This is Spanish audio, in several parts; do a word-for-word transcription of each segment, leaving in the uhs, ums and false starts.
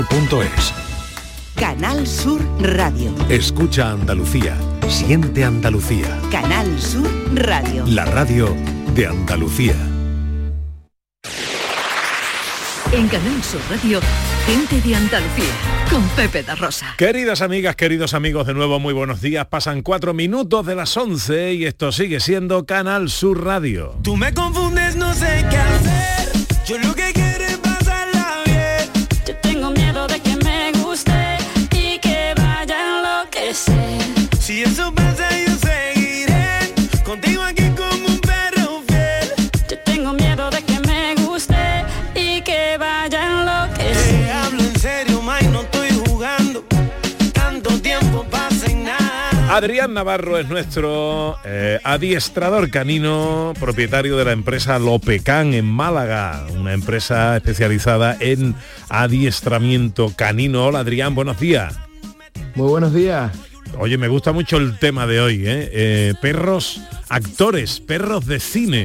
punto es. Canal Sur Radio. Escucha Andalucía. Siente Andalucía. Canal Sur Radio. La radio de Andalucía. En Canal Sur Radio, gente de Andalucía, con Pepe da Rosa. Queridas amigas, queridos amigos, de nuevo muy buenos días. Pasan cuatro minutos de las once y esto sigue siendo Canal Sur Radio. Tú me confundes, no sé qué hacer. Yo lo que quiero es pasarla bien. Yo tengo miedo de que me guste y que vaya a enloquecer. Si eso pasa, yo seguiré contigo aquí como un perro fiel. Yo tengo miedo de que me guste y que vaya a enloquecer. Te hablo en serio, May, no estoy jugando. Tanto tiempo pasa en nada. Adrián Navarro es nuestro eh, adiestrador canino, propietario de la empresa Lopecan en Málaga, una empresa especializada en adiestramiento canino. Hola Adrián, buenos días. Muy buenos días. Oye, me gusta mucho el tema de hoy, ¿eh? Eh, perros actores, perros de cine.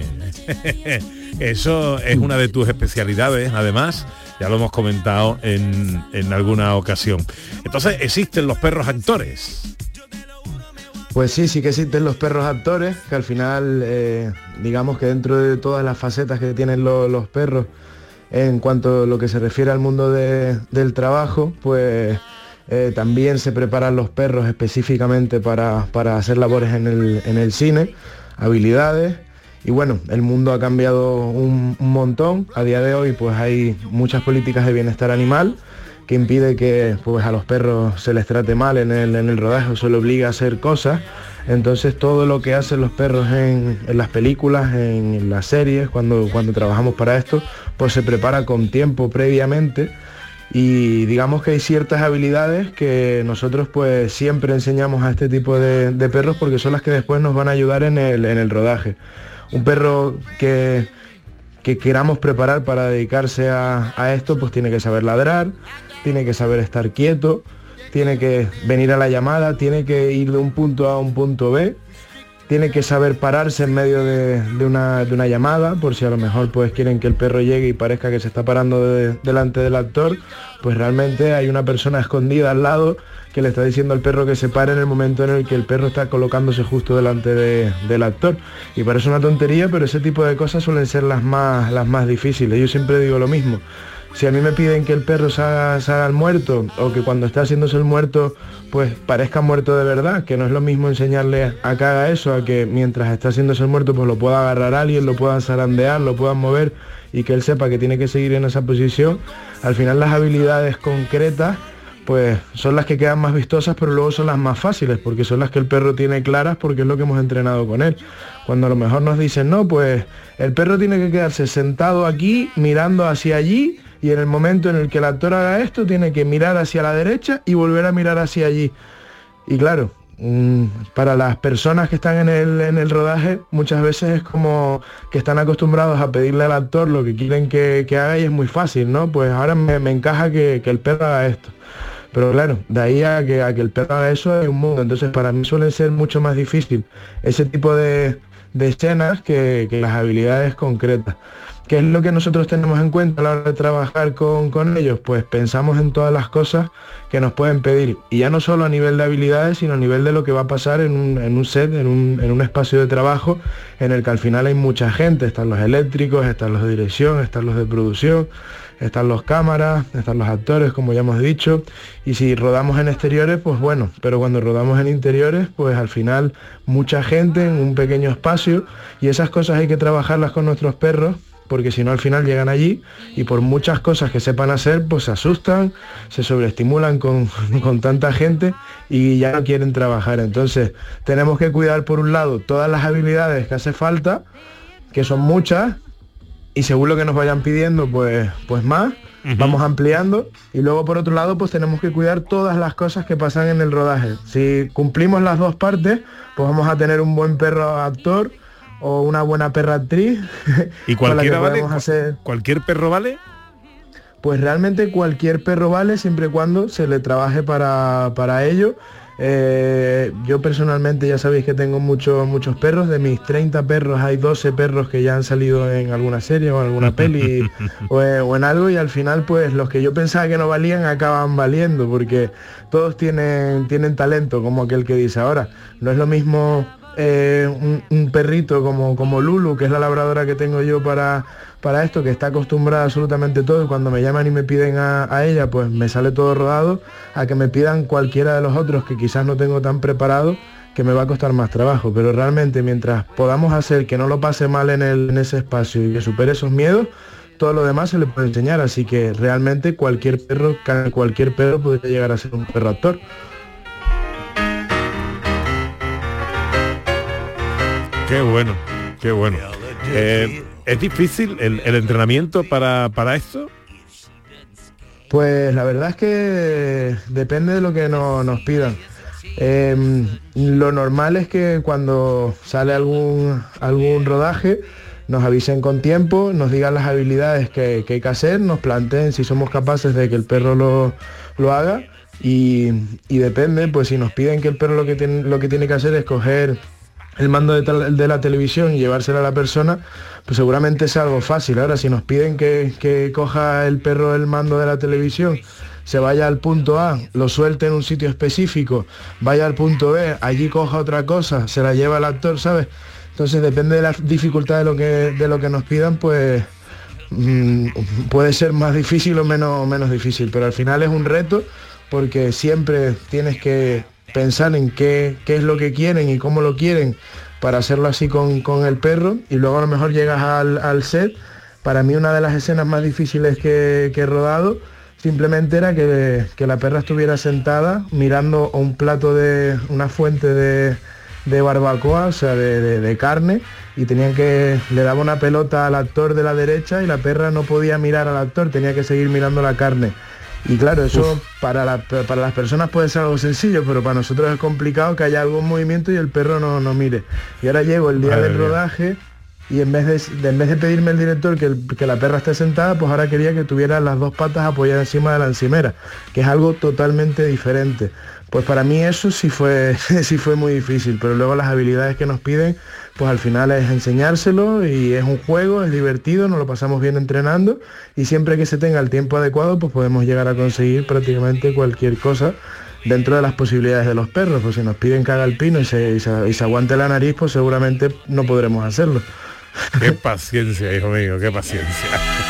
Eso es una de tus especialidades, además, ya lo hemos comentado en, en alguna ocasión. Entonces, ¿existen los perros actores? Pues sí, sí que existen los perros actores, que al final, eh, digamos que dentro de todas las facetas que tienen lo, los perros, en cuanto a lo que se refiere al mundo de, del trabajo, pues... Eh, también se preparan los perros específicamente para, para hacer labores en el, en el cine, habilidades, y bueno, el mundo ha cambiado un, un montón. A día de hoy pues hay muchas políticas de bienestar animal que impide que pues, a los perros se les trate mal en el, en el rodaje o se les obliga a hacer cosas. Entonces todo lo que hacen los perros en, en las películas, en las series, cuando, cuando trabajamos para esto, pues se prepara con tiempo previamente. Y digamos que hay ciertas habilidades que nosotros pues siempre enseñamos a este tipo de, de perros porque son las que después nos van a ayudar en el, en el rodaje. Un perro que, que queramos preparar para dedicarse a, a esto pues tiene que saber ladrar, tiene que saber estar quieto, tiene que venir a la llamada, tiene que ir de un punto A a un punto B, tiene que saber pararse en medio de, de, una, de una llamada, por si a lo mejor pues quieren que el perro llegue y parezca que se está parando de, delante del actor, pues realmente hay una persona escondida al lado que le está diciendo al perro que se pare en el momento en el que el perro está colocándose justo delante de, del actor. Y parece una tontería, pero ese tipo de cosas suelen ser las más, las más difíciles. Yo siempre digo lo mismo. Si a mí me piden que el perro se haga, se haga el muerto, o que cuando está haciéndose el muerto, pues parezca muerto de verdad, que no es lo mismo enseñarle a que haga eso, a que mientras está haciéndose el muerto, pues lo pueda agarrar a alguien, lo puedan zarandear, lo puedan mover, y que él sepa que tiene que seguir en esa posición. Al final las habilidades concretas, pues son las que quedan más vistosas, pero luego son las más fáciles, porque son las que el perro tiene claras, porque es lo que hemos entrenado con él. Cuando a lo mejor nos dicen, no, pues el perro tiene que quedarse sentado aquí, mirando hacia allí, y en el momento en el que el actor haga esto tiene que mirar hacia la derecha y volver a mirar hacia allí. Y claro, mmm, para las personas que están en el, en el rodaje muchas veces es como que están acostumbrados a pedirle al actor lo que quieren que, que haga y es muy fácil, ¿no? Pues ahora me, me encaja que, que el perro haga esto. Pero claro, de ahí a que, a que el perro haga eso hay un mundo. Entonces para mí suele ser mucho más difícil ese tipo de, de escenas que, que las habilidades concretas. ¿Qué es lo que nosotros tenemos en cuenta a la hora de trabajar con, con ellos? Pues pensamos en todas las cosas que nos pueden pedir, y ya no solo a nivel de habilidades, sino a nivel de lo que va a pasar en un, en un set, en un, en un espacio de trabajo en el que al final hay mucha gente. Están los eléctricos, están los de dirección, están los de producción, están los cámaras, están los actores, como ya hemos dicho, y si rodamos en exteriores, pues bueno, pero cuando rodamos en interiores, pues al final mucha gente en un pequeño espacio, y esas cosas hay que trabajarlas con nuestros perros, porque si no al final llegan allí y por muchas cosas que sepan hacer, pues se asustan, se sobreestimulan con, con tanta gente y ya no quieren trabajar. Entonces tenemos que cuidar por un lado todas las habilidades que hace falta, que son muchas, y según lo que nos vayan pidiendo, pues, pues más, uh-huh. Vamos ampliando, y luego por otro lado pues tenemos que cuidar todas las cosas que pasan en el rodaje. Si cumplimos las dos partes, pues vamos a tener un buen perro actor o una buena perra actriz. ¿Y cualquiera vale? Hacer... ¿Cualquier perro vale? Pues realmente cualquier perro vale siempre y cuando se le trabaje para, para ello. Eh, yo personalmente ya sabéis que tengo muchos muchos perros. De mis treinta perros hay doce perros que ya han salido en alguna serie o en alguna peli o, en, o en algo, y al final pues los que yo pensaba que no valían acaban valiendo, porque todos tienen, tienen talento, como aquel que dice. Ahora, no es lo mismo eh, un, un perrito como, como Lulu, que es la labradora que tengo yo para... para esto, que está acostumbrada a absolutamente todo, y cuando me llaman y me piden a, a ella, pues me sale todo rodado, a que me pidan cualquiera de los otros que quizás no tengo tan preparado, que me va a costar más trabajo. Pero realmente mientras podamos hacer que no lo pase mal en, el, en ese espacio y que supere esos miedos, todo lo demás se le puede enseñar. Así que realmente cualquier perro, cualquier perro podría llegar a ser un perro actor. Qué bueno, qué bueno. Eh, ¿Es difícil el, el entrenamiento para, para esto? Pues la verdad es que depende de lo que no, nos pidan. Eh, lo normal es que cuando sale algún, algún rodaje nos avisen con tiempo, nos digan las habilidades que, que hay que hacer, nos planteen si somos capaces de que el perro lo, lo haga, y, y depende, pues si nos piden que el perro lo que tiene, lo que tiene que hacer es coger el mando de, de la televisión y llevársela a la persona, pues seguramente es algo fácil. Ahora, si nos piden que, que coja el perro el mando de la televisión, se vaya al punto A, lo suelte en un sitio específico, vaya al punto B, allí coja otra cosa, se la lleva el actor, ¿sabes? Entonces depende de la dificultad de lo que, de lo que nos pidan, pues mmm, puede ser más difícil o menos, menos difícil, pero al final es un reto, porque siempre tienes que pensar en qué, qué es lo que quieren y cómo lo quieren para hacerlo así con, con el perro, y luego a lo mejor llegas al, al set. Para mí una de las escenas más difíciles que, que he rodado simplemente era que, que la perra estuviera sentada mirando un plato de una fuente de, de barbacoa, o sea, de, de, de carne, y tenían que, le daba una pelota al actor de la derecha y la perra no podía mirar al actor, tenía que seguir mirando la carne. Y claro, eso para, la, para las personas puede ser algo sencillo, pero para nosotros es complicado que haya algún movimiento y el perro no, no mire. Y ahora llego el día Madre del rodaje y en vez de, de, en vez de pedirme el director que, el, que la perra esté sentada, pues ahora quería que tuviera las dos patas apoyadas encima de la encimera, que es algo totalmente diferente. Pues para mí eso sí fue, sí fue muy difícil, pero luego las habilidades que nos piden, pues al final es enseñárselo, y es un juego, es divertido, nos lo pasamos bien entrenando, y siempre que se tenga el tiempo adecuado, pues podemos llegar a conseguir prácticamente cualquier cosa dentro de las posibilidades de los perros. Pues si nos piden que haga el pino y se, y se, y se aguante la nariz, pues seguramente no podremos hacerlo. Qué paciencia, hijo mío, qué paciencia.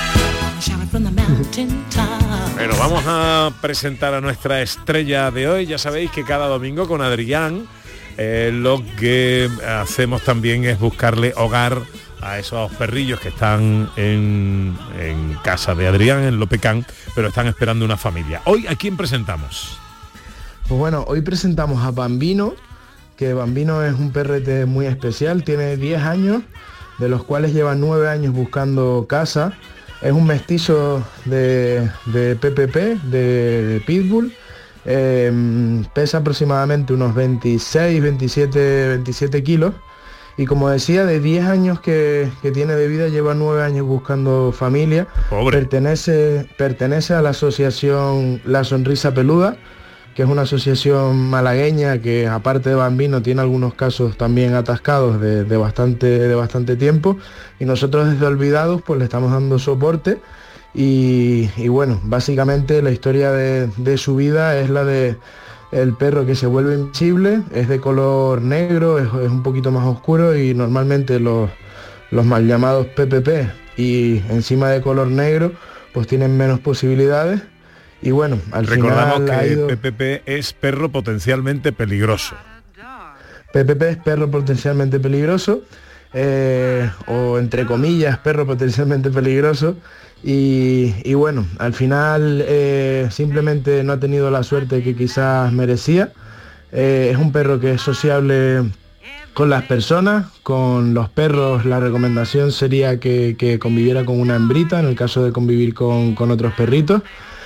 Bueno, vamos a presentar a nuestra estrella de hoy. Ya sabéis que cada domingo con Adrián eh, lo que hacemos también es buscarle hogar a esos perrillos que están en, en casa de Adrián, en Lopecán, pero están esperando una familia. Hoy, ¿a quién presentamos? Pues bueno, hoy presentamos a Bambino, que Bambino es un perrete muy especial, tiene diez años, de los cuales lleva nueve años buscando casa. Es un mestizo de, de P P P, de, de Pitbull, eh, pesa aproximadamente unos veintiséis, veintisiete, veintisiete kilos, y como decía, de diez años que, que tiene de vida, lleva nueve años buscando familia. Pobre. Pertenece, pertenece a la asociación La Sonrisa Peluda, que es una asociación malagueña que, aparte de Bambino, tiene algunos casos también atascados de, de, bastante, de bastante tiempo, y nosotros desde Olvidados pues le estamos dando soporte, y, y bueno, básicamente la historia de, de su vida es la de el perro que se vuelve invisible, es de color negro, es, es un poquito más oscuro, y normalmente los, los mal llamados P P P y encima de color negro pues tienen menos posibilidades. Y bueno, al Recordamos final que ido... P P P es perro potencialmente peligroso. P P P es perro potencialmente peligroso, eh, o entre comillas, perro potencialmente peligroso. Y, y bueno, al final eh, simplemente no ha tenido la suerte que quizás merecía. Eh, es un perro que es sociable con las personas, con los perros la recomendación sería que, que conviviera con una hembrita, en el caso de convivir con, con otros perritos.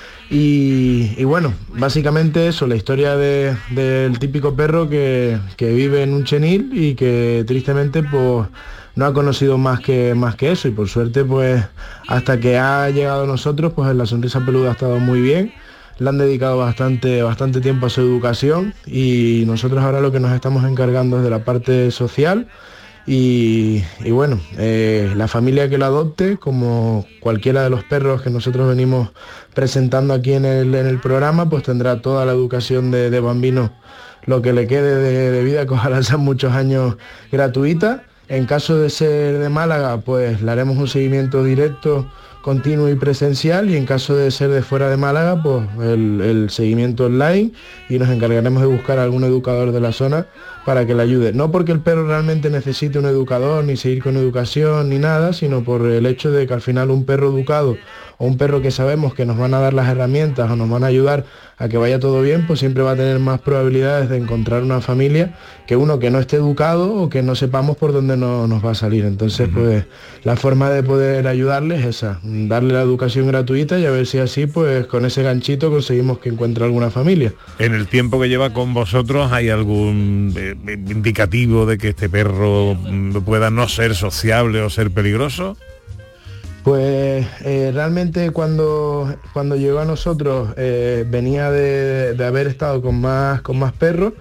Y, y bueno, básicamente eso, la historia de, del típico perro que, que vive en un chenil y que tristemente pues no ha conocido más que, más que eso, y por suerte pues hasta que ha llegado a nosotros pues La Sonrisa Peluda ha estado muy bien. le han dedicado bastante, bastante tiempo a su educación, y nosotros ahora lo que nos estamos encargando es de la parte social. Y, y bueno, eh, la familia que lo adopte, como cualquiera de los perros que nosotros venimos presentando aquí en el, en el programa, pues tendrá toda la educación de, de Bambino, lo que le quede de, de vida, que ojalá sean muchos años, gratuita. En caso de ser de Málaga, pues le haremos un seguimiento directo, continuo y presencial, y en caso de ser de fuera de Málaga, pues el, el seguimiento online, y nos encargaremos de buscar a algún educador de la zona para que le ayude. No porque el perro realmente necesite un educador, ni seguir con educación, ni nada, sino por el hecho de que al final un perro educado, o un perro que sabemos que nos van a dar las herramientas o nos van a ayudar a que vaya todo bien, pues siempre va a tener más probabilidades de encontrar una familia que uno que no esté educado o que no sepamos por dónde no, nos va a salir. Entonces, uh-huh. pues la forma de poder ayudarles es esa, darle la educación gratuita, y a ver si así, pues con ese ganchito conseguimos que encuentre alguna familia. En el tiempo que lleva con vosotros, ¿hay algún eh, indicativo de que este perro pueda no ser sociable o ser peligroso? Pues eh, realmente cuando, cuando llegó a nosotros eh, venía de, de haber estado con más, con más perros.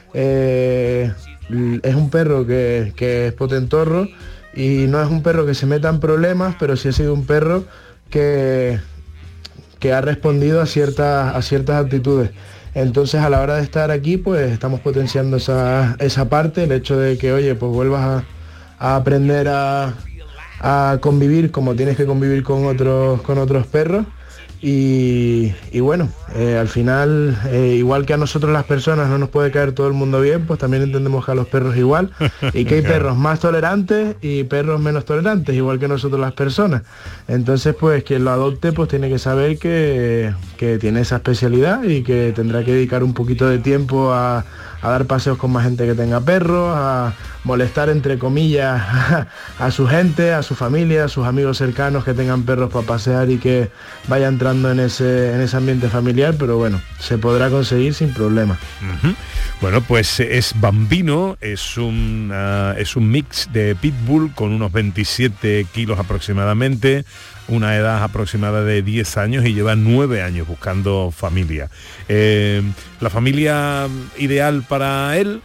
Eh, es un perro que, que es potentorro, y no es un perro que se meta en problemas, pero sí ha sido un perro que, que ha respondido a ciertas, a ciertas actitudes. Entonces, a la hora de estar aquí, pues estamos potenciando esa, esa parte, el hecho de que, oye, pues vuelvas a, a aprender a... a convivir como tienes que convivir con otros con otros perros, y, y bueno, eh, al final, eh, igual que a nosotros las personas no nos puede caer todo el mundo bien, pues también entendemos que a los perros igual, y que hay perros más tolerantes y perros menos tolerantes, igual que nosotros las personas. Entonces, pues quien lo adopte pues tiene que saber que, que tiene esa especialidad, y que tendrá que dedicar un poquito de tiempo a, a dar paseos con más gente que tenga perros, a molestar entre comillas a, a su gente, a su familia, a sus amigos cercanos que tengan perros para pasear y que vaya entrando en ese, en ese ambiente familiar, pero bueno, se podrá conseguir sin problema. Uh-huh. Bueno, pues es Bambino, es un, uh, es un mix de pitbull con unos veintisiete kilos aproximadamente, una edad aproximada de diez años, y lleva nueve años buscando familia. Eh, ¿La familia ideal para él?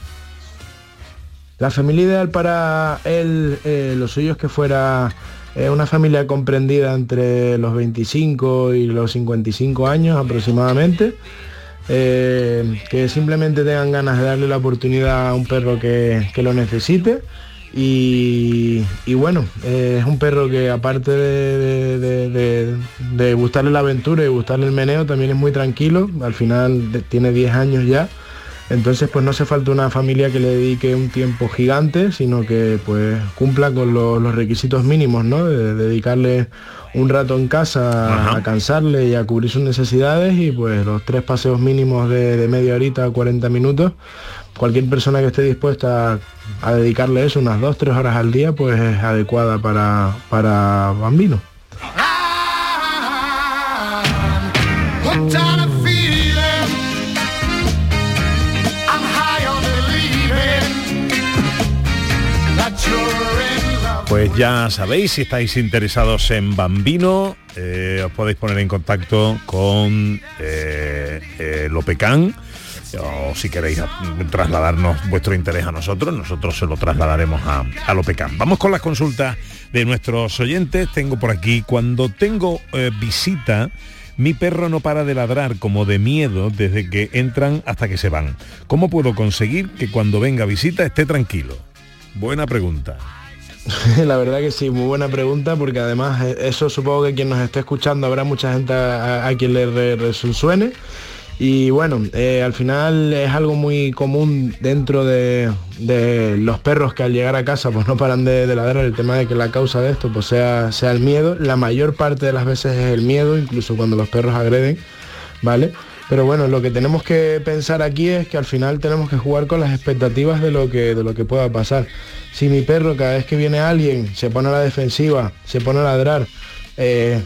La familia ideal para él, eh, lo suyo es que fuera eh, una familia comprendida entre los veinticinco y los cincuenta y cinco años aproximadamente, eh, que simplemente tengan ganas de darle la oportunidad a un perro que, que lo necesite. Y, y bueno, eh, es un perro que aparte de, de, de, de, de gustarle la aventura y gustarle el meneo, también es muy tranquilo. Al final de, tiene diez años ya. Entonces pues no hace falta una familia que le dedique un tiempo gigante, sino que pues cumpla con lo, los requisitos mínimos, ¿no? De, de dedicarle un rato en casa a, a cansarle y a cubrir sus necesidades, y pues los tres paseos mínimos de, de media horita a cuarenta minutos. Cualquier persona que esté dispuesta a, a dedicarle eso, unas dos, tres horas al día, pues es adecuada para, para Bambino. Pues ya sabéis, si estáis interesados en Bambino, eh, os podéis poner en contacto con eh, eh, Lopecán, o si queréis trasladarnos vuestro interés a nosotros, nosotros se lo trasladaremos a, a Lopecán. Vamos con las consultas de nuestros oyentes. Tengo por aquí: cuando tengo eh, visita, mi perro no para de ladrar como de miedo desde que entran hasta que se van. ¿Cómo puedo conseguir que cuando venga visita esté tranquilo? Buena pregunta. La verdad que sí, muy buena pregunta, porque además eso supongo que quien nos esté escuchando habrá mucha gente a, a quien le re, re, suene. Y bueno, eh, al final es algo muy común dentro de, de los perros que al llegar a casa pues no paran de, de ladrar. El tema de que la causa de esto pues sea, sea el miedo. La mayor parte de las veces es el miedo, incluso cuando los perros agreden, ¿vale? Pero bueno, lo que tenemos que pensar aquí es que al final tenemos que jugar con las expectativas de lo que, de lo que pueda pasar. Si mi perro cada vez que viene alguien se pone a la defensiva, se pone a ladrar, eh,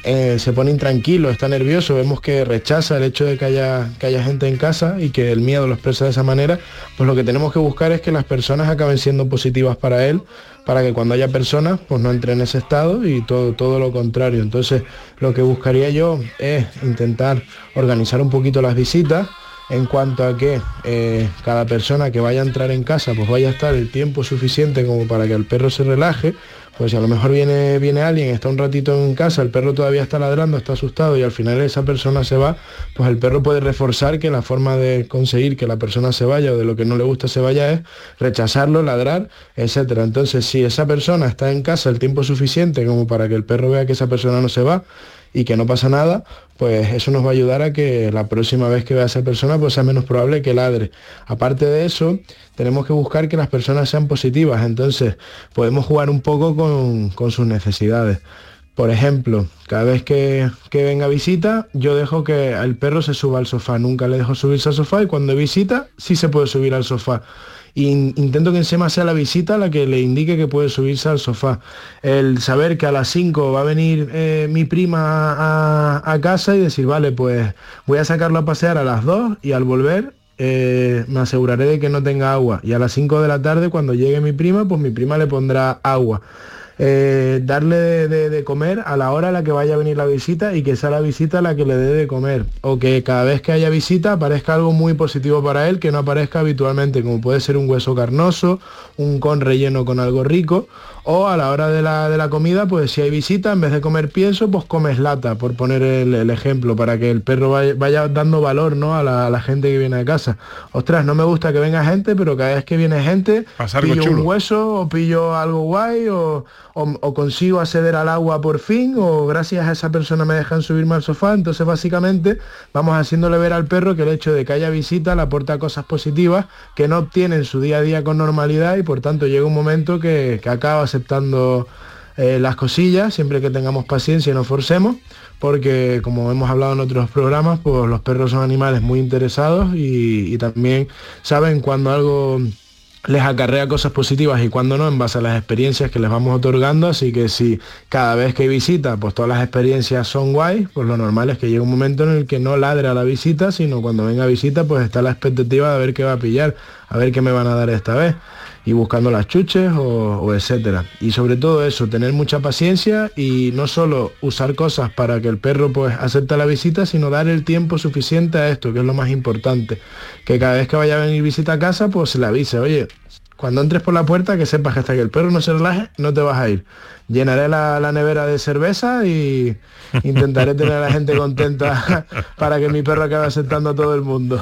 eh, se pone intranquilo, está nervioso, vemos que rechaza el hecho de que haya, que haya gente en casa y que el miedo lo expresa de esa manera, pues lo que tenemos que buscar es que las personas acaben siendo positivas para él, para que cuando haya personas pues no entre en ese estado y todo, todo lo contrario. Entonces lo que buscaría yo es intentar organizar un poquito las visitas, en cuanto a que eh, cada persona que vaya a entrar en casa pues vaya a estar el tiempo suficiente como para que el perro se relaje. Pues si a lo mejor viene, viene alguien, está un ratito en casa, el perro todavía está ladrando, está asustado y al final esa persona se va, pues el perro puede reforzar que la forma de conseguir que la persona se vaya o de lo que no le gusta se vaya es rechazarlo, ladrar, etcétera. Entonces si esa persona está en casa el tiempo suficiente como para que el perro vea que esa persona no se va y que no pasa nada, pues eso nos va a ayudar a que la próxima vez que vea a esa persona pues sea menos probable que ladre. Aparte de eso, tenemos que buscar que las personas sean positivas, entonces podemos jugar un poco con, con sus necesidades. Por ejemplo, cada vez que, que venga visita, yo dejo que el perro se suba al sofá, nunca le dejo subirse al sofá y cuando visita sí se puede subir al sofá. Y intento que encima sea la visita la que le indique que puede subirse al sofá. El saber que a las cinco va a venir eh, mi prima a, a casa y decir, vale, pues voy a sacarlo a pasear a las dos y al volver eh, me aseguraré de que no tenga agua. Y a las cinco de la tarde, cuando llegue mi prima, pues mi prima le pondrá agua. Eh, darle de, de, de comer a la hora a la que vaya a venir la visita y que sea la visita la que le dé de comer, o que cada vez que haya visita aparezca algo muy positivo para él que no aparezca habitualmente, como puede ser un hueso carnoso, un con relleno con algo rico, o a la hora de la, de la comida, pues si hay visita, en vez de comer pienso, pues comes lata, por poner el, el ejemplo, para que el perro vaya, vaya dando valor, ¿no?, a la, a la gente que viene a casa. Ostras, no me gusta que venga gente, pero cada vez que viene gente, pillo chulo. Un hueso, o pillo algo guay, o, o, o consigo acceder al agua por fin, o gracias a esa persona me dejan subirme al sofá. Entonces básicamente vamos haciéndole ver al perro que el hecho de que haya visita le aporta cosas positivas que no obtiene en su día a día con normalidad y por tanto llega un momento que, que acaba aceptando eh, las cosillas, siempre que tengamos paciencia y no forcemos, porque como hemos hablado en otros programas, pues los perros son animales muy interesados y, y también saben cuando algo les acarrea cosas positivas y cuando no, en base a las experiencias que les vamos otorgando. Así que si cada vez que hay visita, pues todas las experiencias son guay, pues lo normal es que llegue un momento en el que no ladre a la visita, sino cuando venga visita, pues está la expectativa de ver qué va a pillar, a ver qué me van a dar esta vez, y buscando las chuches o, o etcétera. Y sobre todo eso, tener mucha paciencia y no solo usar cosas para que el perro pues acepte la visita, sino dar el tiempo suficiente a esto, que es lo más importante. Que cada vez que vaya a venir visita a casa, pues se le avise, oye, cuando entres por la puerta, que sepas que hasta que el perro no se relaje, no te vas a ir. Llenaré la, la nevera de cerveza y intentaré tener a la gente contenta para que mi perro acabe aceptando a todo el mundo.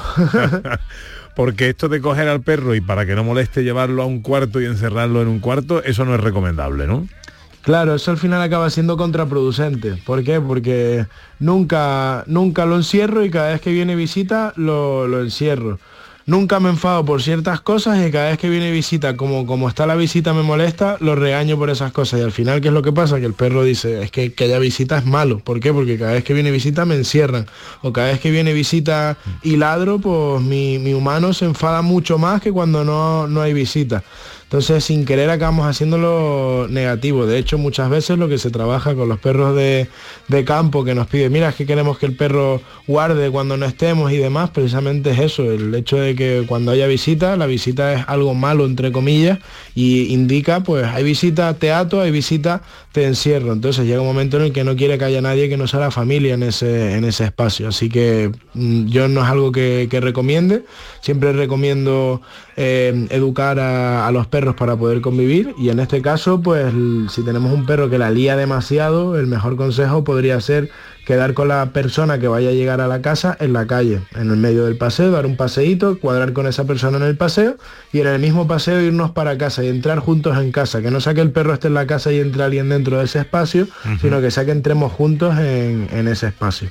Porque esto de coger al perro y para que no moleste llevarlo a un cuarto y encerrarlo en un cuarto, eso no es recomendable, ¿no? Claro, eso al final acaba siendo contraproducente. ¿Por qué? Porque nunca, nunca lo encierro y cada vez que viene visita lo, lo encierro. Nunca me enfado por ciertas cosas y cada vez que viene visita, como, como está la visita me molesta, lo regaño por esas cosas. Y al final, ¿qué es lo que pasa? Que el perro dice, es que que haya visita es malo. ¿Por qué? Porque cada vez que viene visita me encierran. O cada vez que viene visita y ladro, pues mi, mi humano se enfada mucho más que cuando no, no hay visita. Entonces, sin querer acabamos haciéndolo negativo. De hecho, muchas veces lo que se trabaja con los perros de, de campo que nos piden, mira, es que queremos que el perro guarde cuando no estemos y demás, precisamente es eso, el hecho de que cuando haya visita, la visita es algo malo, entre comillas, y indica, pues, hay visita, te ato, hay visita, te encierro. Entonces llega un momento en el que no quiere que haya nadie que no sea la familia en ese, en ese espacio. Así que mmm, yo no es algo que, que recomiende. Siempre recomiendo eh, educar a, a los perros para poder convivir, y en este caso, pues si tenemos un perro que la lía demasiado, el mejor consejo podría ser quedar con la persona que vaya a llegar a la casa en la calle, en el medio del paseo, dar un paseíto, cuadrar con esa persona en el paseo y en el mismo paseo irnos para casa y entrar juntos en casa, que no sea que el perro esté en la casa y entre alguien dentro de ese espacio, uh-huh. sino que sea que entremos juntos en, en ese espacio.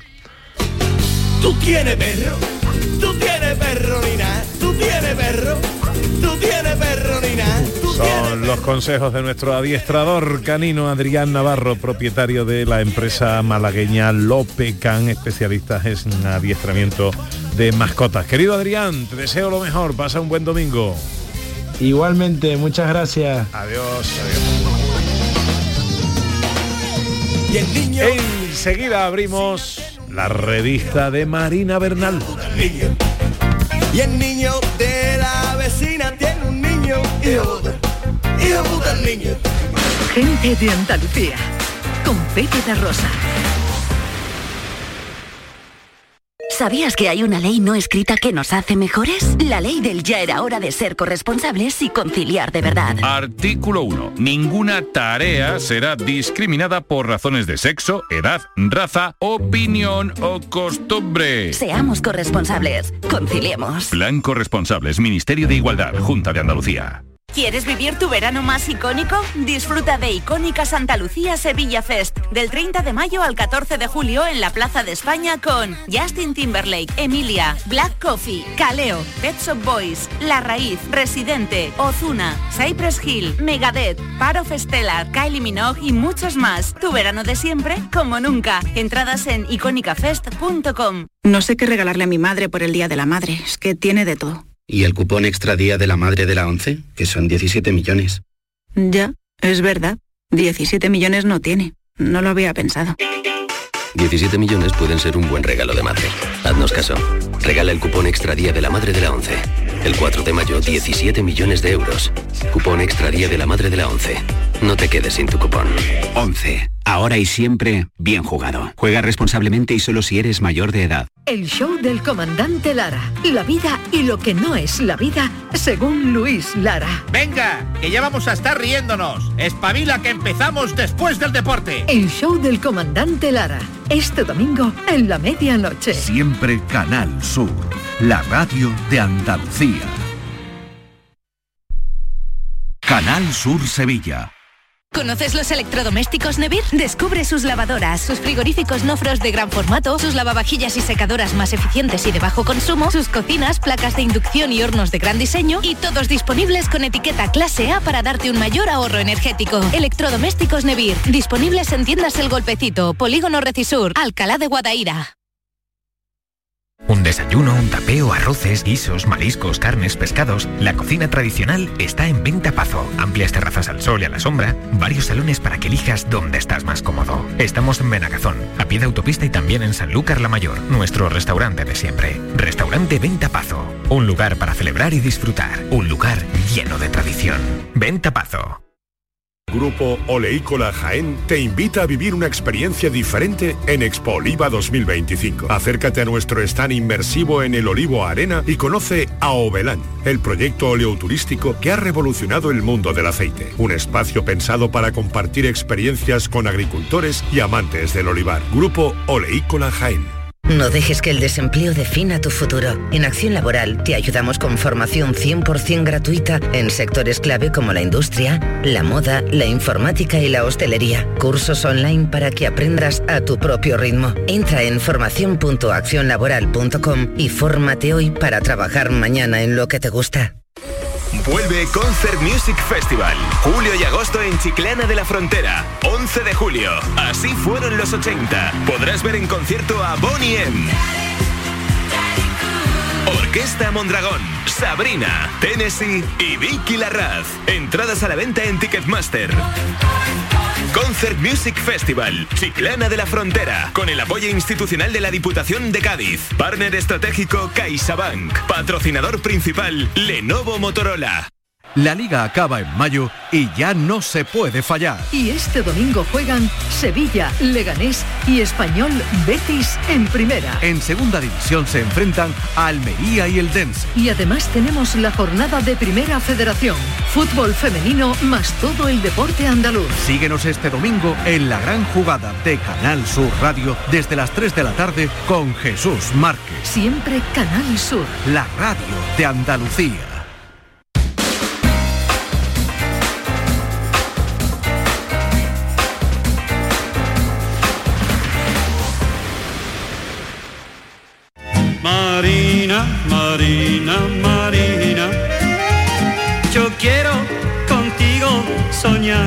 Tú tienes perro, tú tienes perro, Nina, tú tienes perro, tú tienes perro, Nina. Son los consejos de nuestro adiestrador canino Adrián Navarro, propietario de la empresa malagueña Lopecan, especialistas en adiestramiento de mascotas. Querido Adrián, te deseo lo mejor, pasa un buen domingo. Igualmente, muchas gracias. Adiós, adiós. Y el niño... ¡Ey! enseguida abrimos la revista de Marina Bernal. Y el niño de la vecina tiene un niño y de puta, y de puta el niño. Gente de Andalucía, con Pepe da Rosa. ¿Sabías que hay una ley no escrita que nos hace mejores? La ley del ya era hora de ser corresponsables y conciliar de verdad. Artículo uno. Ninguna tarea será discriminada por razones de sexo, edad, raza, opinión o costumbre. Seamos corresponsables. Conciliemos. Plan Corresponsables, Ministerio de Igualdad, Junta de Andalucía. ¿Quieres vivir tu verano más icónico? Disfruta de Icónica Santa Lucía Sevilla Fest del treinta de mayo al catorce de julio en la Plaza de España con Justin Timberlake, Emilia, Black Coffee, Kaleo, Pet Shop Boys, La Raíz, Residente, Ozuna, Cypress Hill, Megadeth, Part of Stellar, Kylie Minogue y muchos más. Tu verano de siempre como nunca. Entradas en icónica fest punto com. No sé qué regalarle a mi madre por el Día de la Madre. Es que tiene de todo. ¿Y el cupón extra día de la madre de la once? Que son diecisiete millones. Ya, es verdad. diecisiete millones no tiene. No lo había pensado. diecisiete millones pueden ser un buen regalo de madre. Haznos caso. Regala el cupón extra día de la madre de la once. El cuatro de mayo, diecisiete millones de euros. Cupón extra día de la madre de la once. No te quedes sin tu cupón. once. Ahora y siempre, bien jugado. Juega responsablemente y solo si eres mayor de edad. El show del comandante Lara. La vida y lo que no es la vida, según Luis Lara. Venga, que ya vamos a estar riéndonos. Espabila que empezamos después del deporte. El show del comandante Lara. Este domingo en la medianoche. Siempre Canal Sur, la radio de Andalucía. Canal Sur Sevilla. ¿Conoces los electrodomésticos Nevir? Descubre sus lavadoras, sus frigoríficos no frost de gran formato, sus lavavajillas y secadoras más eficientes y de bajo consumo, sus cocinas, placas de inducción y hornos de gran diseño, y todos disponibles con etiqueta clase A para darte un mayor ahorro energético. Electrodomésticos Nevir, disponibles en tiendas El Golpecito, Polígono Recisur, Alcalá de Guadaira. Un desayuno, un tapeo, arroces, guisos, mariscos, carnes, pescados. La cocina tradicional está en Ventapazo. Amplias terrazas al sol y a la sombra. Varios salones para que elijas dónde estás más cómodo. Estamos en Benagazón, a pie de autopista, y también en Sanlúcar la Mayor, nuestro restaurante de siempre. Restaurante Ventapazo. Un lugar para celebrar y disfrutar. Un lugar lleno de tradición. Ventapazo. Grupo Oleícola Jaén te invita a vivir una experiencia diferente en Expo Oliva dos mil veinticinco. Acércate a nuestro stand inmersivo en el Olivo Arena y conoce a Ovelán, el proyecto oleoturístico que ha revolucionado el mundo del aceite. Un espacio pensado para compartir experiencias con agricultores y amantes del olivar. Grupo Oleícola Jaén. No dejes que el desempleo defina tu futuro. En Acción Laboral te ayudamos con formación cien por ciento gratuita en sectores clave como la industria, la moda, la informática y la hostelería. Cursos online para que aprendas a tu propio ritmo. Entra en formación punto acción laboral punto com y fórmate hoy para trabajar mañana en lo que te gusta. Vuelve Concert Music Festival. Julio y agosto en Chiclana de la Frontera. once de julio. Así fueron los ochenta. Podrás ver en concierto a Bonnie M, Orquesta Mondragón, Sabrina, Tennessee y Vicky Larraz. Entradas a la venta en Ticketmaster. Concert Music Festival, Chiclana de la Frontera, con el apoyo institucional de la Diputación de Cádiz. Partner estratégico CaixaBank. Patrocinador principal Lenovo Motorola. La liga acaba en mayo y ya no se puede fallar. Y este domingo juegan Sevilla, Leganés y Español Betis en primera. En segunda división se enfrentan a Almería y Eldense. Y además tenemos la jornada de Primera Federación. Fútbol femenino más todo el deporte andaluz. Síguenos este domingo en la gran jugada de Canal Sur Radio desde las tres de la tarde con Jesús Márquez. Siempre Canal Sur. La radio de Andalucía. Marina, Marina, Marina, yo quiero contigo soñar.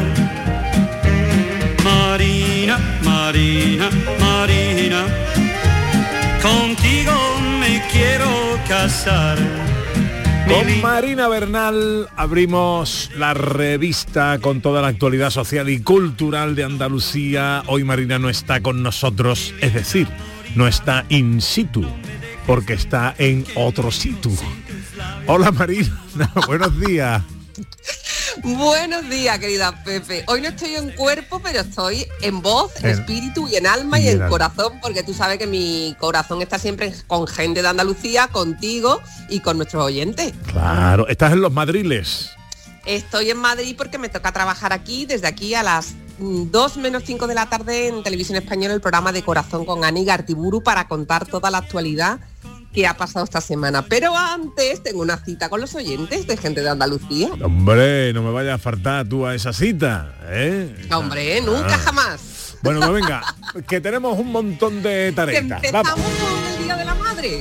Marina, Marina, Marina, contigo me quiero casar. Con Marina Bernal abrimos la revista con toda la actualidad social y cultural de Andalucía. Hoy Marina no está con nosotros, es decir, no está in situ, porque está en otro situ. Hola Marina, buenos días. Buenos días, querida Pepe. Hoy no estoy en cuerpo, pero estoy en voz, en espíritu y en alma y, y en el... corazón, porque tú sabes que mi corazón está siempre con gente de Andalucía, contigo y con nuestros oyentes. Claro, ¿estás en los Madriles? Estoy en Madrid porque me toca trabajar aquí, desde aquí a las dos menos cinco de la tarde en Televisión Española, el programa de Corazón con Ani Gartiburu, para contar toda la actualidad que ha pasado esta semana. Pero antes tengo una cita con los oyentes de gente de Andalucía. Hombre, no me vayas a faltar tú a esa cita, ¿eh? Hombre, nunca ah. jamás. Bueno, pues venga, que tenemos un montón de tareas. Empezamos Vamos. con el Día de la Madre.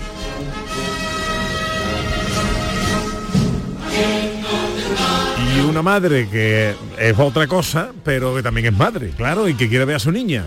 Y una madre que es otra cosa, pero que también es madre, claro, y que quiere ver a su niña.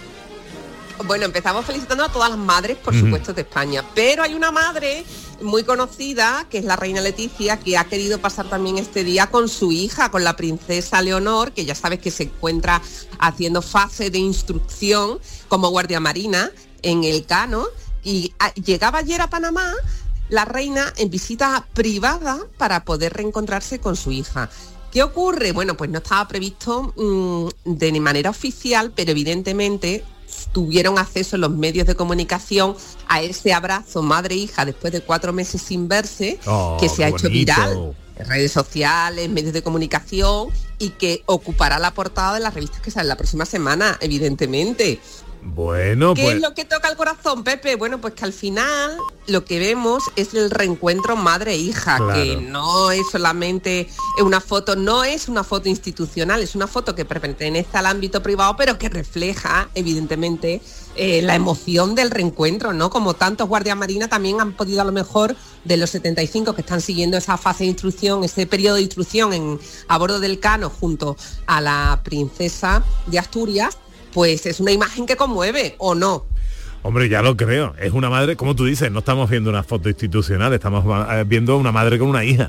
Bueno, empezamos felicitando a todas las madres, por uh-huh. supuesto, de España. Pero hay una madre muy conocida, que es la reina Leticia, que ha querido pasar también este día con su hija, con la princesa Leonor, que ya sabes que se encuentra haciendo fase de instrucción como guardia marina en el Cano. Y a, llegaba ayer a Panamá la reina en visita privada para poder reencontrarse con su hija. ¿Qué ocurre? Bueno, pues no estaba previsto mmm, de manera oficial, pero evidentemente tuvieron acceso en los medios de comunicación a ese abrazo madre-hija después de cuatro meses sin verse, oh, que se ha hecho bonito. viral en redes sociales, medios de comunicación, y que ocupará la portada de las revistas que salen la próxima semana, evidentemente. Bueno, ¿Qué pues... es lo que toca el corazón, Pepe? Bueno, pues que al final lo que vemos es el reencuentro madre-hija, claro. que no es solamente una foto, no es una foto institucional, es una foto que pertenece al ámbito privado, pero que refleja, evidentemente, eh, la emoción del reencuentro, ¿no? Como tantos guardias marinas también han podido, a lo mejor, de los setenta y cinco que están siguiendo esa fase de instrucción, ese periodo de instrucción en, a bordo del Cano junto a la princesa de Asturias, pues es una imagen que conmueve, ¿o no? Hombre, ya lo creo. Es una madre, como tú dices, no estamos viendo una foto institucional, estamos viendo una madre con una hija.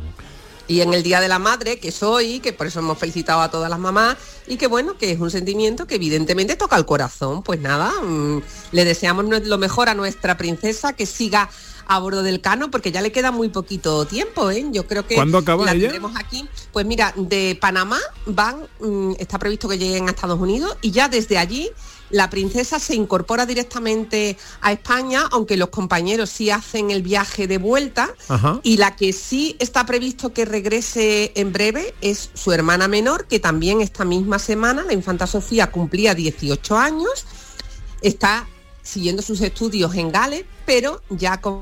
Y en el Día de la Madre, que es hoy, que por eso hemos felicitado a todas las mamás, y que bueno, que es un sentimiento que evidentemente toca el corazón. Pues nada, mmm, le deseamos lo mejor a nuestra princesa, que siga a bordo del Cano, porque ya le queda muy poquito tiempo, ¿eh? Yo creo que ¿Cuándo acaba la ella? tendremos aquí. Pues mira, de Panamá van, mmm, está previsto que lleguen a Estados Unidos, y ya desde allí la princesa se incorpora directamente a España, aunque los compañeros sí hacen el viaje de vuelta. Ajá. Y la que sí está previsto que regrese en breve es su hermana menor, que también esta misma semana, la infanta Sofía, cumplía dieciocho años, está siguiendo sus estudios en Gales, pero ya con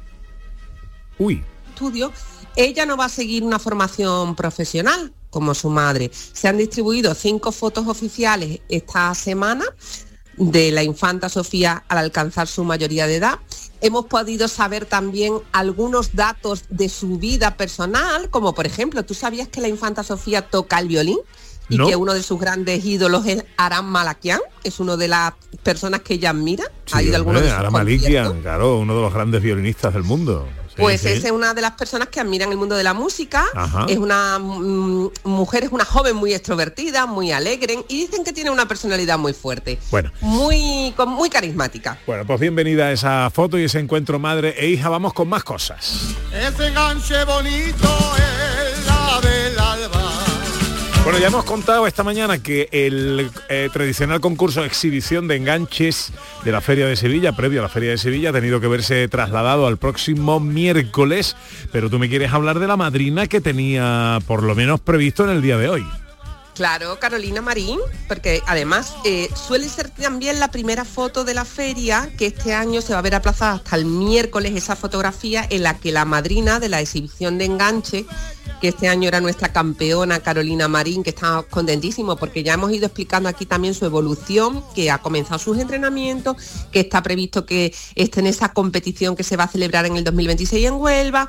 Uy. estudios, ella no va a seguir una formación profesional como su madre. Se han distribuido cinco fotos oficiales esta semana de la infanta Sofía al alcanzar su mayoría de edad. Hemos podido saber también algunos datos de su vida personal, como por ejemplo, ¿tú sabías que la infanta Sofía toca el violín? Y no. que uno de sus grandes ídolos es Aram Malakian, es una de las personas que ella admira. Sí, ha ido alguno de sus Aram Malakian, claro, uno de los grandes violinistas del mundo. Sí, pues sí. es una de las personas que admiran el mundo de la música. Ajá. Es una mm, mujer, es una joven muy extrovertida, muy alegre, y dicen que tiene una personalidad muy fuerte. Bueno. Muy, muy carismática. Bueno, pues bienvenida a esa foto y ese encuentro madre e hija. Vamos con más cosas. Ese enganche bonito es la del alba. Bueno, ya hemos contado esta mañana que el eh, tradicional concurso de exhibición de enganches de la Feria de Sevilla, previo a la Feria de Sevilla, ha tenido que verse trasladado al próximo miércoles, pero tú me quieres hablar de la madrina que tenía por lo menos previsto en el día de hoy. Claro, Carolina Marín, porque además eh, suele ser también la primera foto de la feria, que este año se va a ver aplazada hasta el miércoles, esa fotografía en la que la madrina de la exhibición de enganche, que este año era nuestra campeona Carolina Marín, que está contentísimo porque ya hemos ido explicando aquí también su evolución, que ha comenzado sus entrenamientos, que está previsto que esté en esa competición que se va a celebrar en el dos mil veintiséis en Huelva,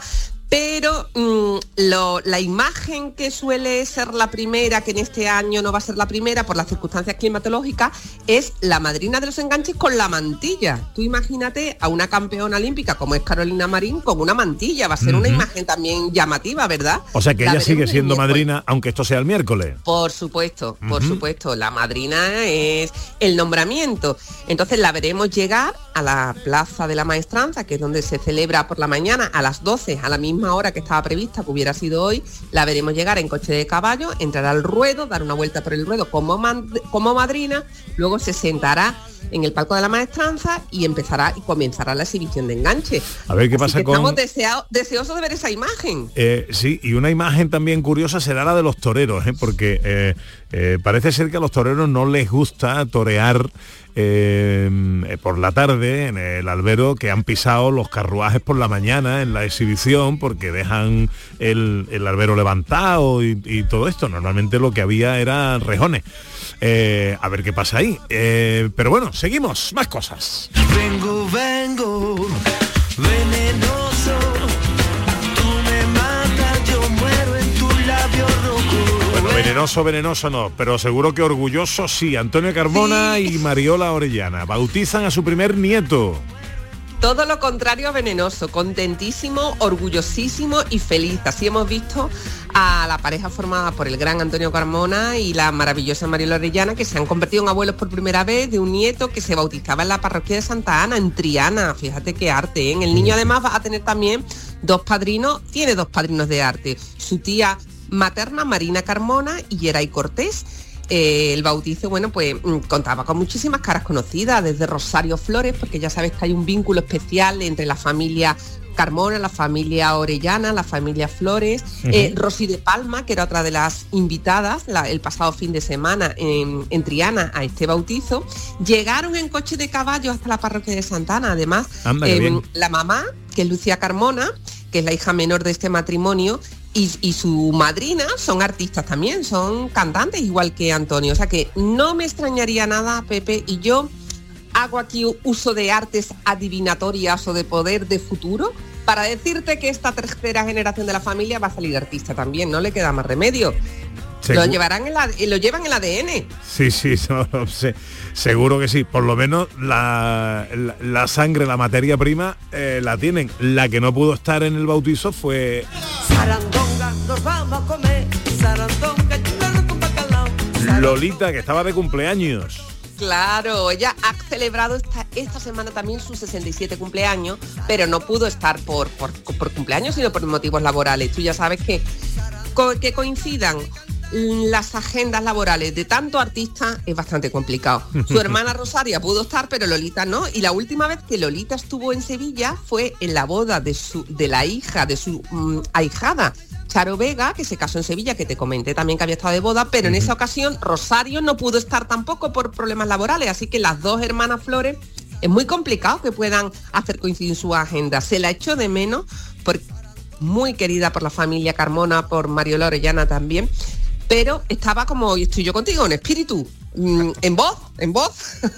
pero mmm, lo, la imagen que suele ser la primera, que en este año no va a ser la primera por las circunstancias climatológicas, es la madrina de los enganches con la mantilla. Tú imagínate a una campeona olímpica como es Carolina Marín con una mantilla, va a ser uh-huh. una imagen también llamativa, ¿verdad? O sea que la ella sigue siendo madrina, aunque esto sea el miércoles. Por supuesto, por uh-huh. supuesto, la madrina es el nombramiento. Entonces la veremos llegar a la Plaza de la Maestranza, que es donde se celebra por la mañana a las doce, a la misma hora que estaba prevista, que hubiera sido hoy. La veremos llegar en coche de caballo, entrará al ruedo, dar una vuelta por el ruedo como, man, como madrina, luego se sentará en el palco de la Maestranza y empezará y comenzará la exhibición de enganche. A ver qué Así pasa que con... Estamos deseo, deseosos de ver esa imagen. Eh, sí, y una imagen también curiosa será la de los toreros, ¿eh? porque eh, eh, parece ser que a los toreros no les gusta torear Eh, por la tarde en el albero, que han pisado los carruajes por la mañana en la exhibición, porque dejan el, el albero levantado y, y todo esto. Normalmente lo que había eran rejones. Eh, a ver qué pasa ahí. Eh, pero bueno, seguimos, más cosas. Vengo, vengo, venenoso, tú me matas, yo muero en tu labio rojo. Bueno, venenoso, venenoso no, pero seguro que orgulloso sí. Antonio Carmona sí. y Mariola Orellana bautizan a su primer nieto. Todo lo contrario a venenoso, contentísimo, orgullosísimo y feliz. Así hemos visto a la pareja formada por el gran Antonio Carmona y la maravillosa Mariola Orellana, que se han convertido en abuelos por primera vez de un nieto que se bautizaba en la parroquia de Santa Ana, en Triana. Fíjate qué arte, ¿eh? El niño además va a tener también dos padrinos, tiene dos padrinos de arte. Su tía materna, Marina Carmona, y Geray Cortés. Eh, el bautizo, bueno, pues contaba con muchísimas caras conocidas, desde Rosario Flores, porque ya sabes que hay un vínculo especial entre la familia Carmona, la familia Orellana, la familia Flores, uh-huh. eh, Rosy de Palma, que era otra de las invitadas la, el pasado fin de semana en, en Triana a este bautizo. Llegaron en coche de caballo hasta la parroquia de Santa Ana. Además, Anda, eh, la mamá, que es Lucía Carmona, que es la hija menor de este matrimonio, Y, y su madrina son artistas también, son cantantes igual que Antonio. O sea que no me extrañaría nada, Pepe, y yo hago aquí uso de artes adivinatorias o de poder de futuro para decirte que esta tercera generación de la familia va a salir artista también, no le queda más remedio. Lo llevarán en la, lo llevan en el A D N. Sí, sí, no, no sé. Seguro que sí. Por lo menos la, la, la sangre, la materia prima, eh, la tienen. La que no pudo estar en el bautizo fue... Sarandonga, nos vamos a comer. Sarandonga, con bacalao. Lolita, que estaba de cumpleaños. Claro, ella ha celebrado esta, esta semana también sus sesenta y siete cumpleaños, pero no pudo estar por, por, por cumpleaños, sino por motivos laborales. Tú ya sabes que, que coincidan las agendas laborales de tanto artista es bastante complicado. Su hermana Rosaria pudo estar, pero Lolita no. Y la última vez que Lolita estuvo en Sevilla fue en la boda de su de la hija, de su um, ahijada, Charo Vega, que se casó en Sevilla, que te comenté también que había estado de boda, pero en esa ocasión Rosario no pudo estar tampoco por problemas laborales, así que las dos hermanas Flores es muy complicado que puedan hacer coincidir su agenda. Se la echó de menos, porque muy querida por la familia Carmona, por Mariola Orellana también, pero estaba como estoy yo contigo, en espíritu, mm, en voz, en voz.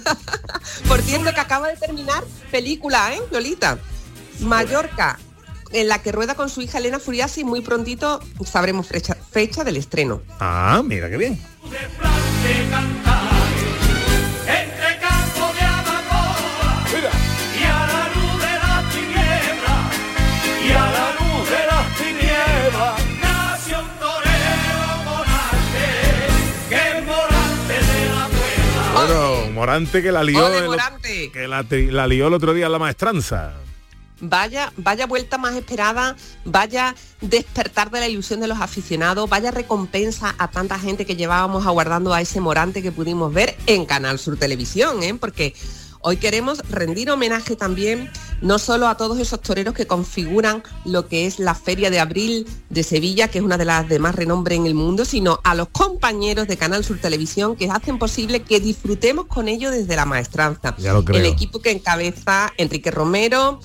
Por cierto, que acaba de terminar película, ¿eh, Lolita? Mallorca, en la que rueda con su hija Elena Furiasi. Muy prontito sabremos fecha, fecha del estreno. Ah, mira qué bien. Bueno, Morante que la lió, Ole, Morante. El, que la, la lió el otro día en la Maestranza. Vaya, vaya vuelta más esperada, vaya despertar de la ilusión de los aficionados, vaya recompensa a tanta gente que llevábamos aguardando a ese Morante que pudimos ver en Canal Sur Televisión, ¿eh? Porque hoy queremos rendir homenaje también no solo a todos esos toreros que configuran lo que es la Feria de Abril de Sevilla, que es una de las de más renombre en el mundo, sino a los compañeros de Canal Sur Televisión que hacen posible que disfrutemos con ellos desde la Maestranza. Ya lo creo. El equipo que encabeza Enrique Romero,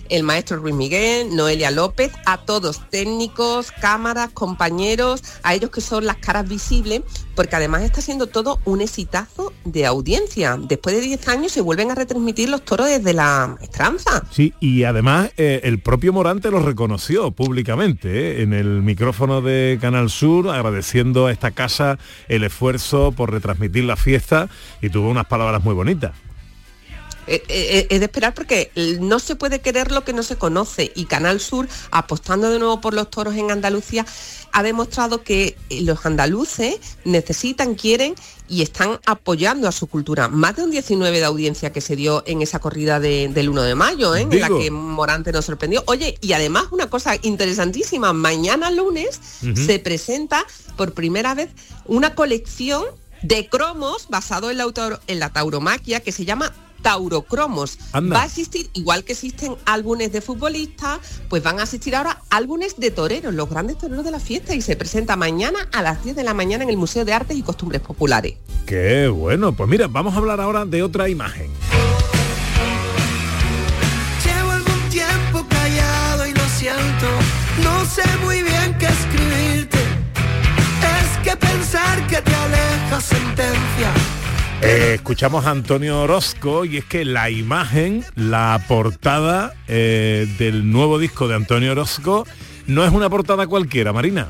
el maestro Ruiz Miguel, Noelia López, a todos, técnicos, cámaras, compañeros, a ellos que son las caras visibles, porque además está siendo todo un exitazo de audiencia. Después de diez años se vuelven a retransmitir los toros desde la maestranza. Sí, y además eh, el propio Morante lo reconoció públicamente, ¿eh? en el micrófono de Canal Sur, agradeciendo a esta casa el esfuerzo por retransmitir la fiesta, y tuvo unas palabras muy bonitas. Es eh, eh, de esperar, porque no se puede querer lo que no se conoce, y Canal Sur, apostando de nuevo por los toros en Andalucía, ha demostrado que los andaluces necesitan, quieren y están apoyando a su cultura. Más de un diecinueve de audiencia que se dio en esa corrida de, del uno de mayo, ¿eh? en la que Morante nos sorprendió. Oye, y además una cosa interesantísima, mañana lunes uh-huh. se presenta por primera vez una colección de cromos basado en la, autor, en la tauromaquia, que se llama Taurocromos. Anda. Va a existir, igual que existen álbumes de futbolistas, pues van a existir ahora álbumes de toreros, los grandes toreros de la fiesta, y se presenta mañana a las diez de la mañana en el Museo de Artes y Costumbres Populares. Qué bueno, pues mira, vamos a hablar ahora de otra imagen. Llevo algún tiempo callado y lo siento, no sé muy bien qué escribirte, es que pensar que te aleja sentencia. Eh, escuchamos a Antonio Orozco, y es que la imagen, la portada eh, del nuevo disco de Antonio Orozco no es una portada cualquiera, Marina.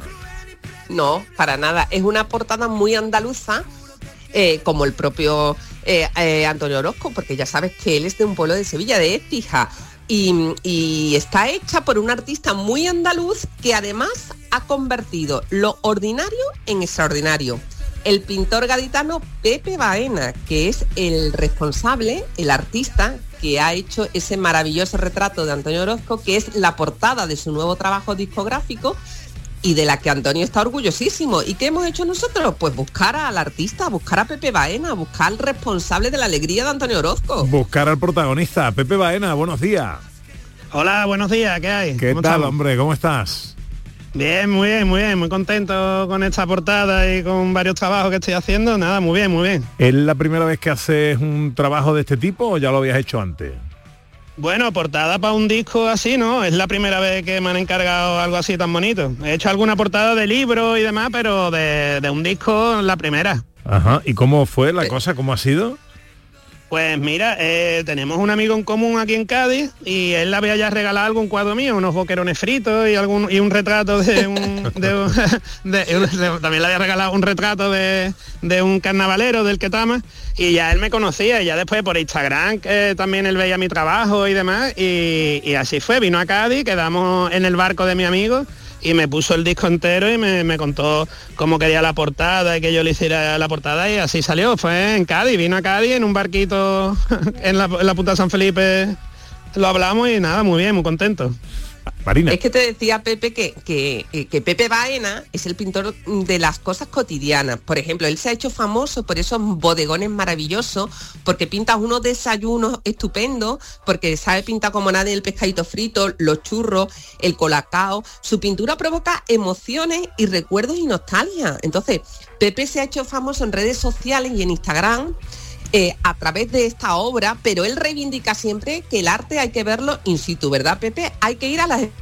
No, para nada, es una portada muy andaluza, eh, como el propio eh, eh, Antonio Orozco, porque ya sabes que él es de un pueblo de Sevilla, de Écija, y, y está hecha por un artista muy andaluz que además ha convertido lo ordinario en extraordinario. El pintor gaditano Pepe Baena, que es el responsable, el artista que ha hecho ese maravilloso retrato de Antonio Orozco, que es la portada de su nuevo trabajo discográfico y de la que Antonio está orgullosísimo. ¿Y qué hemos hecho nosotros? Pues buscar al artista, buscar a Pepe Baena, buscar al responsable de la alegría de Antonio Orozco. Buscar al protagonista. Pepe Baena, buenos días. Hola, buenos días, ¿qué hay? ¿Qué tal, estamos? hombre? ¿Cómo estás? Bien, muy bien, muy bien, muy contento con esta portada y con varios trabajos que estoy haciendo. Nada, muy bien, muy bien. ¿Es la primera vez que haces un trabajo de este tipo o ya lo habías hecho antes? Bueno, portada para un disco así, ¿no? Es la primera vez que me han encargado algo así tan bonito. He hecho alguna portada de libro y demás, pero de, de un disco la primera. Ajá, ¿y cómo fue la cosa? ¿Cómo ha sido? Pues mira, eh, tenemos un amigo en común aquí en Cádiz y él le había ya regalado algún cuadro mío, unos boquerones fritos y algún y un retrato de un... de un de, de, también le había regalado un retrato de, de un carnavalero del Ketama, y ya él me conocía, y ya después por Instagram eh, también él veía mi trabajo y demás, y, y así fue, vino a Cádiz, quedamos en el barco de mi amigo, y me puso el disco entero y me, me contó cómo quería la portada y que yo le hiciera la portada, y así salió. Fue en Cádiz, vino a Cádiz en un barquito en la, en la Punta de San Felipe, lo hablamos y nada, muy bien, muy contento. Marina. Es que te decía Pepe que, que, que Pepe Baena es el pintor de las cosas cotidianas. Por ejemplo, él se ha hecho famoso por esos bodegones maravillosos, porque pinta unos desayunos estupendos, porque sabe pintar como nadie el pescadito frito, los churros, el colacao. Su pintura provoca emociones y recuerdos y nostalgia. Entonces, Pepe se ha hecho famoso en redes sociales y en Instagram, Eh, a través de esta obra, pero él reivindica siempre que el arte hay que verlo in situ, ¿verdad, Pepe? Hay que ir a las...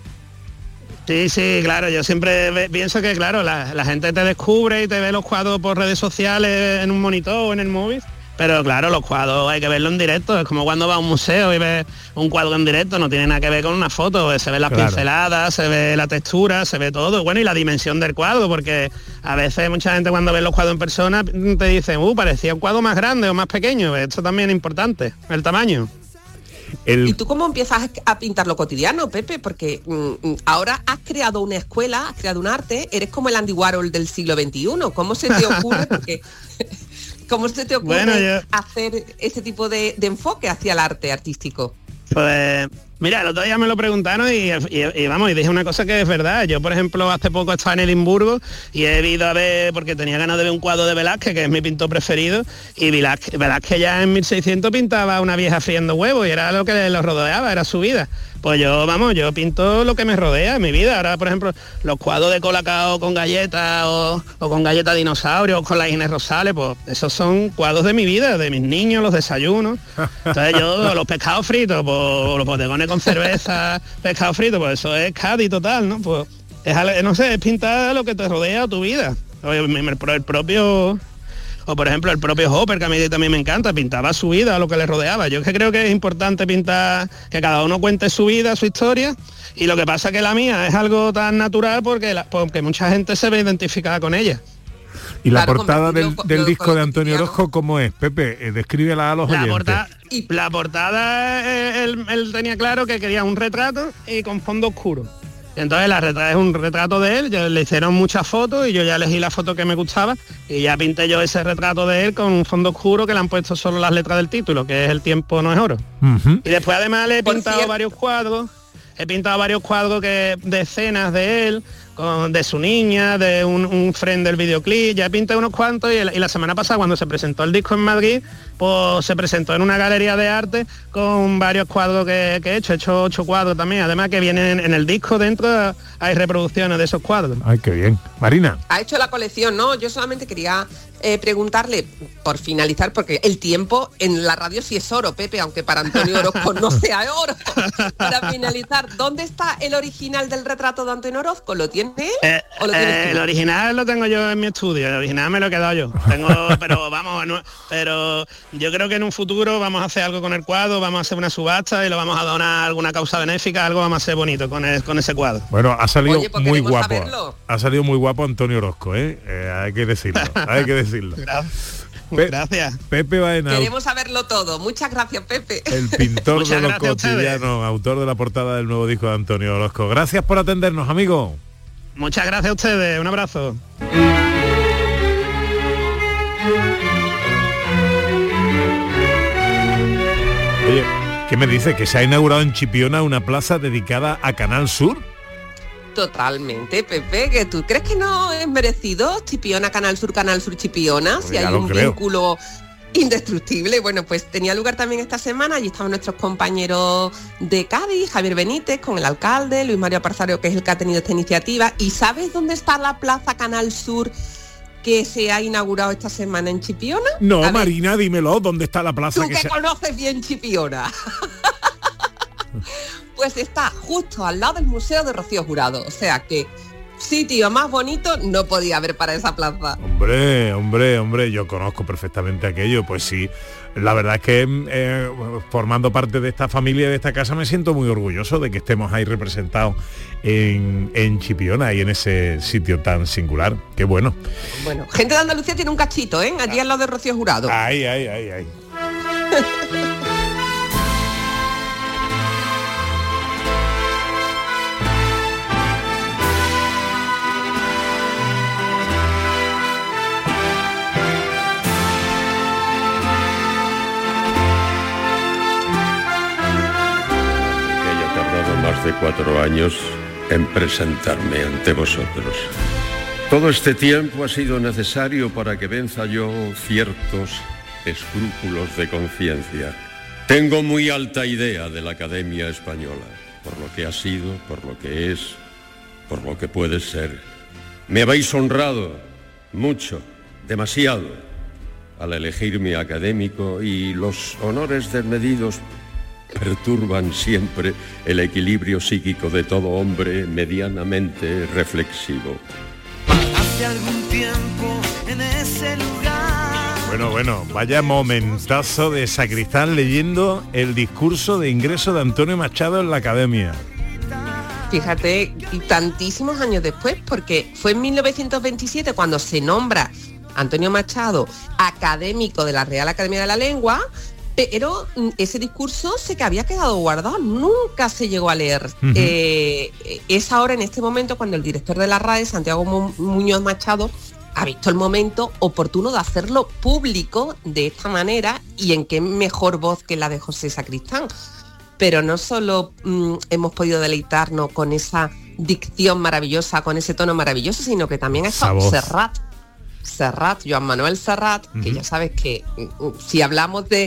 Sí, sí, claro, yo siempre ve, pienso que, claro, la, la gente te descubre y te ve los cuadros por redes sociales, en un monitor o en el móvil, pero claro, los cuadros hay que verlos en directo. Es como cuando vas a un museo y ves un cuadro en directo, no tiene nada que ver con una foto, se ve las claro. pinceladas, se ve la textura, se ve todo, bueno, y la dimensión del cuadro, porque a veces mucha gente cuando ve los cuadros en persona te dice, uh, parecía un cuadro más grande o más pequeño. Esto también es importante, el tamaño. El... ¿Y tú cómo empiezas a pintar lo cotidiano, Pepe? Porque mm, ahora has creado una escuela, has creado un arte, eres como el Andy Warhol del siglo veintiuno. ¿Cómo se te ocurre? Porque... ¿Cómo se te ocurre bueno, yo... hacer este tipo de, de enfoque hacia el arte artístico? Pues mira, el otro día me lo preguntaron y, y, y vamos, y dije una cosa que es verdad. Yo, por ejemplo, hace poco estaba en Edimburgo y he ido a ver, porque tenía ganas de ver un cuadro de Velázquez, que es mi pintor preferido, y Velázquez, Velázquez ya en mil seiscientos pintaba a una vieja friendo huevos y era lo que los rodeaba, era su vida. Pues yo, vamos, yo pinto lo que me rodea en mi vida. Ahora, por ejemplo, los cuadros de Colacao con galletas o, o con galleta dinosaurio o con la Inés Rosales, pues esos son cuadros de mi vida, de mis niños, los desayunos. Entonces yo, los pescados fritos, pues los bodegones con cerveza, pescado frito, pues eso es Cádiz total, ¿no? Pues es, no sé, es pintar lo que te rodea tu vida. El propio... O por ejemplo el propio Hopper, que a mí también me encanta, pintaba su vida, lo que le rodeaba. Yo es que creo que es importante pintar, que cada uno cuente su vida, su historia, y lo que pasa que la mía es algo tan natural porque, la, porque mucha gente se ve identificada con ella. ¿Y la claro, portada del, del disco de Antonio Orozco cómo es? Pepe, eh, descríbela a los la oyentes. Portada, la portada, eh, él, él tenía claro que quería un retrato y con fondo oscuro. Entonces la retrata es un retrato de él, ya le hicieron muchas fotos y yo ya elegí la foto que me gustaba y ya pinté yo ese retrato de él con un fondo oscuro que le han puesto solo las letras del título, que es El tiempo no es oro. Uh-huh. Y después además le he Por pintado cierto. varios cuadros, he pintado varios cuadros que, de escenas de él, con, de su niña, de un, un friend del videoclip, ya pinté unos cuantos y, el, y la semana pasada cuando se presentó el disco en Madrid, pues se presentó en una galería de arte con varios cuadros que, que he hecho, he hecho ocho cuadros también, además que vienen en el disco dentro, hay reproducciones de esos cuadros. Ay, qué bien. Marina. Ha hecho la colección, ¿no? Yo solamente quería eh, preguntarle, por finalizar, porque el tiempo en la radio sí es oro, Pepe, aunque para Antonio Orozco no sea oro. Para finalizar, ¿dónde está el original del retrato de Antonio Orozco? ¿Lo tiene él eh, o lo tienes eh, tú? El original lo tengo yo en mi estudio, el original me lo he quedado yo. Tengo, pero vamos, no, pero yo creo que en un futuro vamos a hacer algo con el cuadro, vamos a hacer una subasta y lo vamos a donar a alguna causa benéfica, algo vamos a hacer bonito con, el, con ese cuadro. Bueno, ha salido Oye, pues muy guapo. Saberlo. Ha salido muy guapo Antonio Orozco, ¿eh? eh hay que decirlo, hay que decirlo. Pe gracias. Pepe Baena. Queremos saberlo todo. Muchas gracias, Pepe. El pintor de los cotidianos, autor de la portada del nuevo disco de Antonio Orozco. Gracias por atendernos, amigo. Muchas gracias a ustedes. Un abrazo. Oye, ¿qué me dice? ¿Que se ha inaugurado en Chipiona una plaza dedicada a Canal Sur? Totalmente, Pepe, que tú crees que no es merecido Chipiona, Canal Sur, Canal Sur, Chipiona, pues si hay un creo. vínculo indestructible. Bueno, pues tenía lugar también esta semana, allí estaban nuestros compañeros de Cádiz, Javier Benítez, con el alcalde, Luis Mario Aparzario, que es el que ha tenido esta iniciativa. ¿Y sabes dónde está la plaza Canal Sur que se ha inaugurado esta semana en Chipiona? No, Marina, dímelo, ¿dónde está la plaza? Tú que, que se... conoces bien Chipiona. Pues está justo al lado del Museo de Rocío Jurado, o sea que sitio más bonito no podía haber para esa plaza. Hombre, hombre, hombre, yo conozco perfectamente aquello, pues sí, la verdad es que eh, formando parte de esta familia, de esta casa, me siento muy orgulloso de que estemos ahí representados en, en Chipiona y en ese sitio tan singular, qué bueno. Bueno, gente de Andalucía tiene un cachito, ¿eh? Allí al lado de Rocío Jurado. Ay, ay, ay, ay. Más de cuatro años en presentarme ante vosotros. Todo este tiempo ha sido necesario para que venza yo ciertos escrúpulos de conciencia. Tengo muy alta idea de la Academia Española, por lo que ha sido, por lo que es, por lo que puede ser. Me habéis honrado mucho, demasiado, al elegirme académico, y los honores desmedidos perturban siempre el equilibrio psíquico de todo hombre medianamente reflexivo. Hace algún tiempo en ese lugar. Bueno, bueno, vaya momentazo de Sacristán leyendo el discurso de ingreso de Antonio Machado en la Academia. Fíjate, y tantísimos años después, porque fue en mil novecientos veintisiete cuando se nombra Antonio Machado académico de la Real Academia de la Lengua, pero ese discurso sé que había quedado guardado, nunca se llegó a leer. Uh-huh. eh, es ahora, en este momento, cuando el director de la R A E, Santiago Mu- Muñoz Machado, ha visto el momento oportuno de hacerlo público de esta manera, y en qué mejor voz que la de José Sacristán. Pero no solo mmm, hemos podido deleitarnos con esa dicción maravillosa, con ese tono maravilloso, sino que también ha estado Serrat. Serrat, Joan Manuel Serrat, uh-huh. que ya sabes que uh, si hablamos de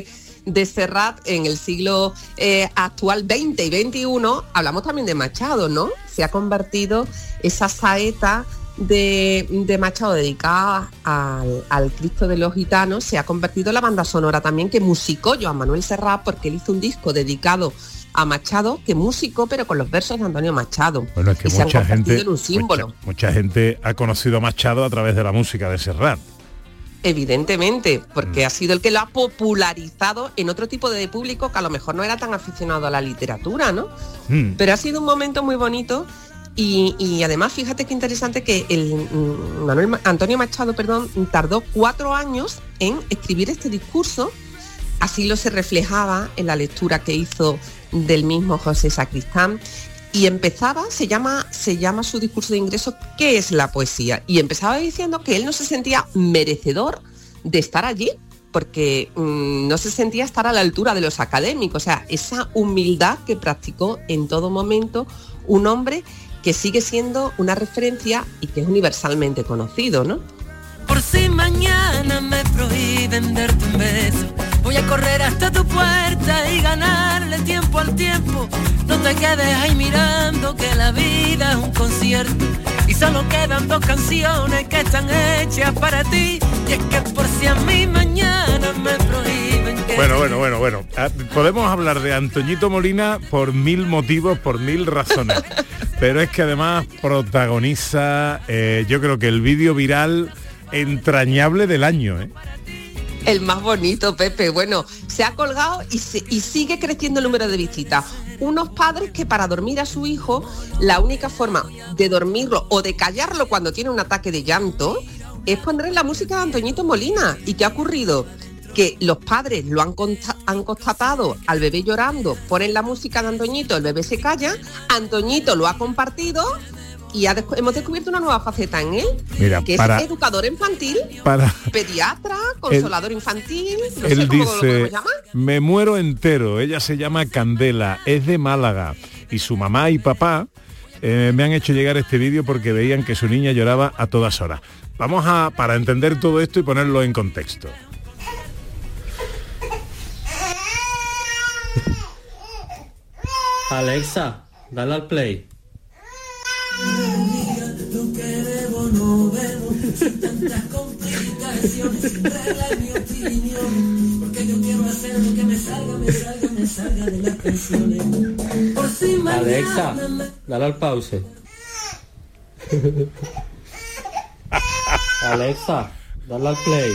de Serrat en el siglo eh, actual veinte y veintiuno, hablamos también de Machado, ¿no? Se ha convertido esa saeta de, de Machado dedicada al, al Cristo de los Gitanos, se ha convertido en la banda sonora también que musicó Joan Manuel Serrat, porque él hizo un disco dedicado a Machado, que musicó pero con los versos de Antonio Machado. Bueno, es que y mucha gente, en un símbolo. Mucha, mucha gente ha conocido a Machado a través de la música de Serrat. Evidentemente, porque mm. ha sido el que lo ha popularizado en otro tipo de público que a lo mejor no era tan aficionado a la literatura, ¿no? Mm. Pero ha sido un momento muy bonito. Y, y además, fíjate qué interesante que el Manuel, Antonio Machado, perdón, tardó cuatro años en escribir este discurso. Así lo se reflejaba en la lectura que hizo del mismo José Sacristán. Y empezaba, se llama, se llama su discurso de ingreso, ¿qué es la poesía? Y empezaba diciendo que él no se sentía merecedor de estar allí, porque mmm, no se sentía estar a la altura de los académicos. O sea, esa humildad que practicó en todo momento un hombre que sigue siendo una referencia y que es universalmente conocido, ¿no? Por si mañana me prohíben darte un beso, voy a correr hasta tu puerta y ganarle tiempo al tiempo. No te quedes ahí mirando que la vida es un concierto y solo quedan dos canciones que están hechas para ti. Y es que por si a mí mañana me prohíben que... Bueno, bueno, bueno, bueno. Podemos hablar de Antoñito Molina por mil motivos, por mil razones. Pero es que además protagoniza, eh, yo creo que el vídeo viral entrañable del año, ¿eh? El más bonito, Pepe. Bueno, se ha colgado y, se, y sigue creciendo el número de visitas. Unos padres que para dormir a su hijo, la única forma de dormirlo o de callarlo cuando tiene un ataque de llanto es ponerle la música de Antoñito Molina. ¿Y qué ha ocurrido? Que los padres lo han, consta- han constatado al bebé llorando, ponen la música de Antoñito, el bebé se calla, Antoñito lo ha compartido y ha descu- hemos descubierto una nueva faceta en él. Mira, que para, es educador infantil, para, pediatra, consolador él, infantil, no él sé cómo dice, lo podemos llamar. Me muero entero, ella se llama Candela, es de Málaga y su mamá y papá eh, me han hecho llegar este vídeo porque veían que su niña lloraba a todas horas. Vamos a, para entender todo esto y ponerlo en contexto. Alexa, dale al play. Lo que debo no veo, sin tantas complicaciones, sin regla en mi opinión, porque yo quiero hacer lo que me salga, me salga, me salga de las canciones. Por si Alexa, dale al pause. Alexa, dale al play.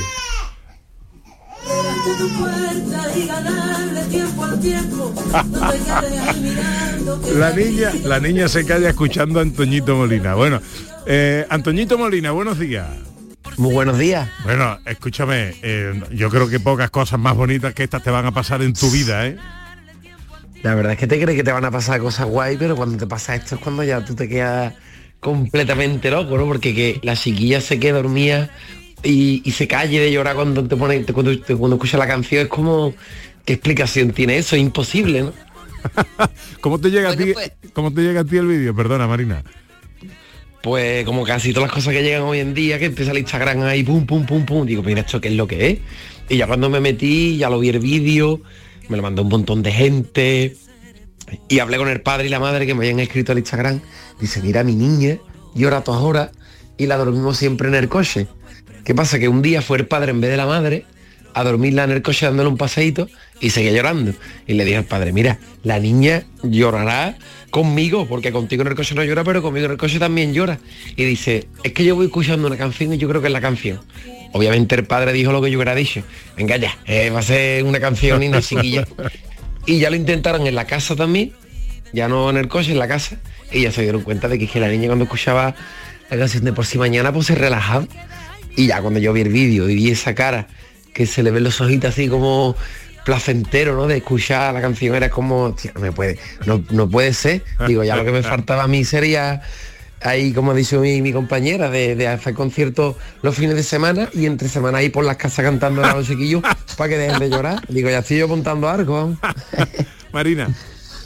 Tu puerta y ganarle tiempo al tiempo. No te quedes ahí mirando que la niña la niña se calla escuchando a Antoñito Molina. Bueno, eh, Antoñito Molina, buenos días. Muy buenos días. Bueno, escúchame, eh, yo creo que pocas cosas más bonitas que estas te van a pasar en tu vida, ¿eh? La verdad es que te crees que te van a pasar cosas guay, pero cuando te pasa esto es cuando ya tú te quedas completamente loco, ¿no? Porque que la chiquilla se quede dormida y, y se calle de llorar cuando te pone cuando, cuando escucha la canción. Es como, ¿qué explicación tiene eso? Es imposible, ¿no? ¿Cómo te llega bueno, a ti pues, cómo te llega a ti el vídeo? Perdona, Marina. Pues como casi todas las cosas que llegan hoy en día, que empieza el Instagram ahí, pum, pum, pum, pum, digo, mira, ¿esto qué es lo que es? Y ya cuando me metí, ya lo vi el vídeo, me lo mandó un montón de gente, y hablé con el padre y la madre que me habían escrito al Instagram. Dice, mira, mi niña llora a todas horas y la dormimos siempre en el coche. ¿Qué pasa? Que un día fue el padre en vez de la madre a dormirla en el coche dándole un paseíto y seguía llorando. Y le dije al padre, mira, la niña llorará conmigo, porque contigo en el coche no llora, pero conmigo en el coche también llora. Y dice, es que yo voy escuchando una canción y yo creo que es la canción. Obviamente el padre dijo lo que yo hubiera dicho. Venga ya, eh, va a ser una canción y una chiquilla. Y ya lo intentaron en la casa también, ya no en el coche, en la casa, y ya se dieron cuenta de que, es que la niña cuando escuchaba la canción de Por si mañana, pues se relajaba. Y ya cuando yo vi el vídeo y vi esa cara, que se le ven los ojitos así como placentero, ¿no? De escuchar la canción, era como, tío, no me puede, no, no puede ser. Digo, ya lo que me faltaba a mí sería, ahí como ha dicho mi, mi compañera, de, de hacer conciertos los fines de semana y entre semana ahí por las casas cantando a los chiquillos para que dejen de llorar. Digo, ya estoy yo montando algo. Marina.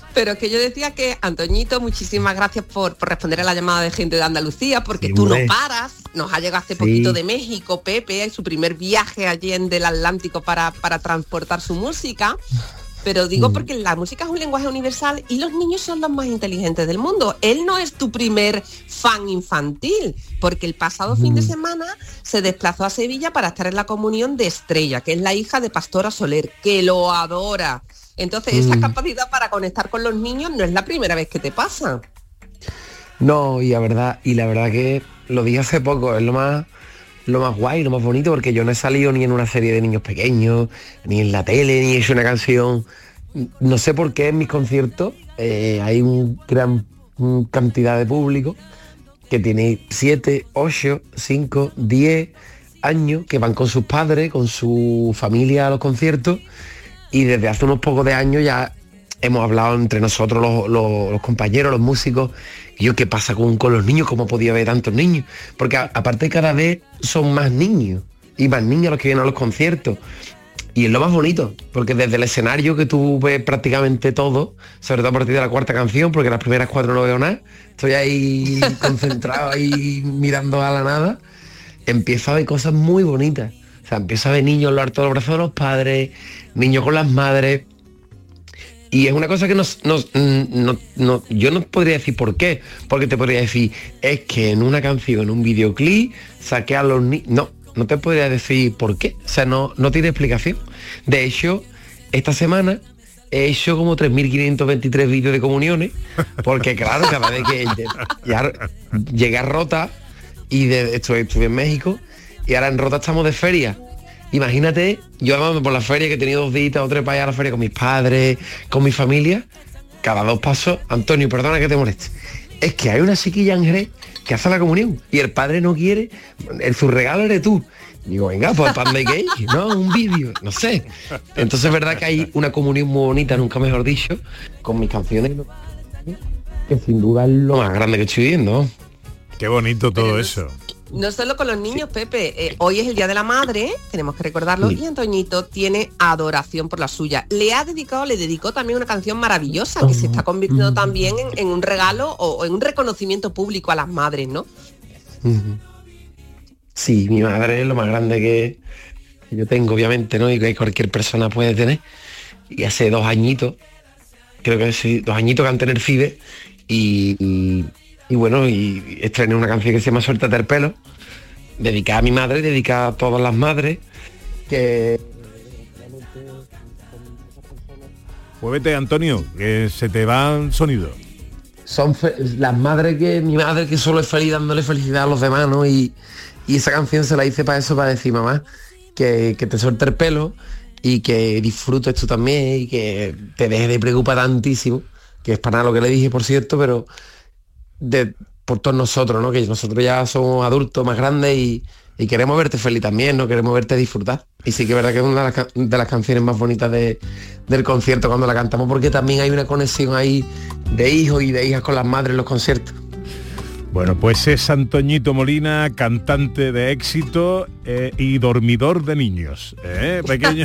Pero que yo decía que, Antoñito, muchísimas gracias por, por responder a la llamada de gente de Andalucía, porque sí, tú no paras. Nos ha llegado hace sí. poquito de México, Pepe, en su primer viaje allí en del Atlántico para, para transportar su música. Pero digo porque la música es un lenguaje universal y los niños son los más inteligentes del mundo. Él no es tu primer fan infantil, porque el pasado mm. fin de semana se desplazó a Sevilla para estar en la comunión de Estrella, que es la hija de Pastora Soler, que lo adora. Entonces mm. esa capacidad para conectar con los niños no es la primera vez que te pasa. No, y la verdad, y la verdad que lo dije hace poco, es lo más... lo más guay, lo más bonito, porque yo no he salido ni en una serie de niños pequeños, ni en la tele, ni he hecho una canción. No sé por qué en mis conciertos eh, hay un gran un cantidad de público que tiene siete, ocho, cinco, diez años, que van con sus padres, con su familia a los conciertos, y desde hace unos pocos de años ya hemos hablado entre nosotros los, los, los compañeros, los músicos, y yo, ¿qué pasa con, con los niños? ¿Cómo podía haber tantos niños? Porque a, aparte cada vez son más niños, y más niños los que vienen a los conciertos. Y es lo más bonito, porque desde el escenario que tú ves prácticamente todo, sobre todo a partir de la cuarta canción, porque las primeras cuatro no veo nada, estoy ahí concentrado, ahí mirando a la nada, empiezo a ver cosas muy bonitas. O sea, empiezo a ver niños a lo harto de los brazos de los padres, niños con las madres. Y es una cosa que nos, nos, no, no, yo no podría decir por qué, porque te podría decir, es que en una canción, en un videoclip, saqué a los niños... No, no te podría decir por qué, o sea, no, no tiene explicación. De hecho, esta semana he hecho como tres mil quinientos veintitrés vídeos de comuniones, porque claro, cada vez que ya llegué a Rota, y de, estuve, estuve en México, y ahora en Rota estamos de feria. Imagínate, yo andando por la feria, que he tenido dos días o tres para ir a la feria con mis padres, con mi familia, cada dos pasos, Antonio, perdona que te moleste, es que hay una chiquilla en Jerez que hace la comunión y el padre no quiere, el, su regalo eres tú. Digo, venga, pues ¿para dónde hay que ir? No, un vídeo, no sé. Entonces es verdad que hay una comunión muy bonita, nunca mejor dicho, con mis canciones, que sin duda es lo más grande que estoy viendo. Qué bonito todo eso. No solo con los niños, sí. Pepe, eh, hoy es el Día de la Madre, tenemos que recordarlo, sí. Y Antoñito tiene adoración por la suya. Le ha dedicado, le dedicó también una canción maravillosa que se está convirtiendo también en, en un regalo o, o en un reconocimiento público a las madres, ¿no? Sí, mi madre es lo más grande que yo tengo, obviamente, ¿no? Y que cualquier persona puede tener. Y hace dos añitos, creo que sí, dos añitos que han tenido FIBE, y... y Y bueno, y estrené una canción que se llama Suéltate el pelo, dedicada a mi madre, dedicada a todas las madres, que... Muévete, Antonio, que se te va el sonido. Son fe- las madres que... Mi madre que solo es feliz dándole felicidad a los demás, ¿no? Y, y esa canción se la hice para eso, para decir, mamá, que, que te suelte el pelo y que disfrutes tú también y que te dejes de preocupar tantísimo, que es para nada lo que le dije, por cierto, pero... de por todos nosotros, ¿no? Que nosotros ya somos adultos más grandes y, y queremos verte feliz también, ¿no? Queremos verte disfrutar. Y sí que es verdad que es una de las, de las canciones más bonitas de, del concierto cuando la cantamos, porque también hay una conexión ahí de hijos y de hijas con las madres en los conciertos. Bueno, pues es Antoñito Molina, cantante de éxito eh, y dormidor de niños, ¿eh? Pequeño.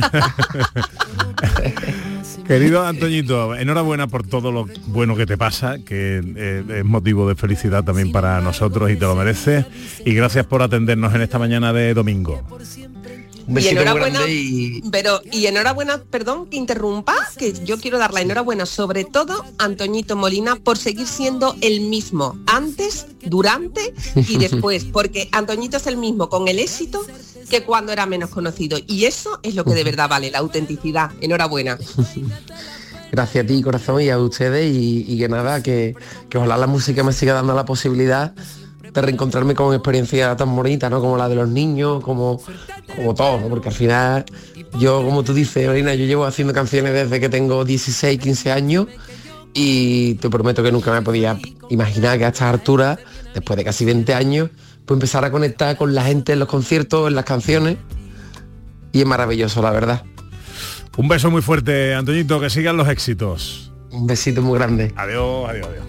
Querido Antoñito, enhorabuena por todo lo bueno que te pasa, que eh, es motivo de felicidad también para nosotros y te lo mereces. Y gracias por atendernos en esta mañana de domingo. Un besito y enhorabuena, grande y... pero y enhorabuena, perdón que interrumpa, que yo quiero dar la enhorabuena sobre todo a Antoñito Molina por seguir siendo el mismo antes, durante y después, porque Antoñito es el mismo con el éxito que cuando era menos conocido, y eso es lo que de verdad vale, la autenticidad. Enhorabuena. Gracias a ti, corazón, y a ustedes, y, y que nada, que, que ojalá la música me siga dando la posibilidad de reencontrarme con experiencias tan bonitas, ¿no? Como la de los niños, como, como todo, ¿no? Porque al final, yo, como tú dices, Marina, yo llevo haciendo canciones desde que tengo dieciséis, quince años, y te prometo que nunca me podía imaginar que a estas alturas, después de casi veinte años, pues empezar a conectar con la gente en los conciertos, en las canciones, y es maravilloso, la verdad. Un beso muy fuerte, Antoñito, que sigan los éxitos. Un besito muy grande. Adiós, adiós, adiós.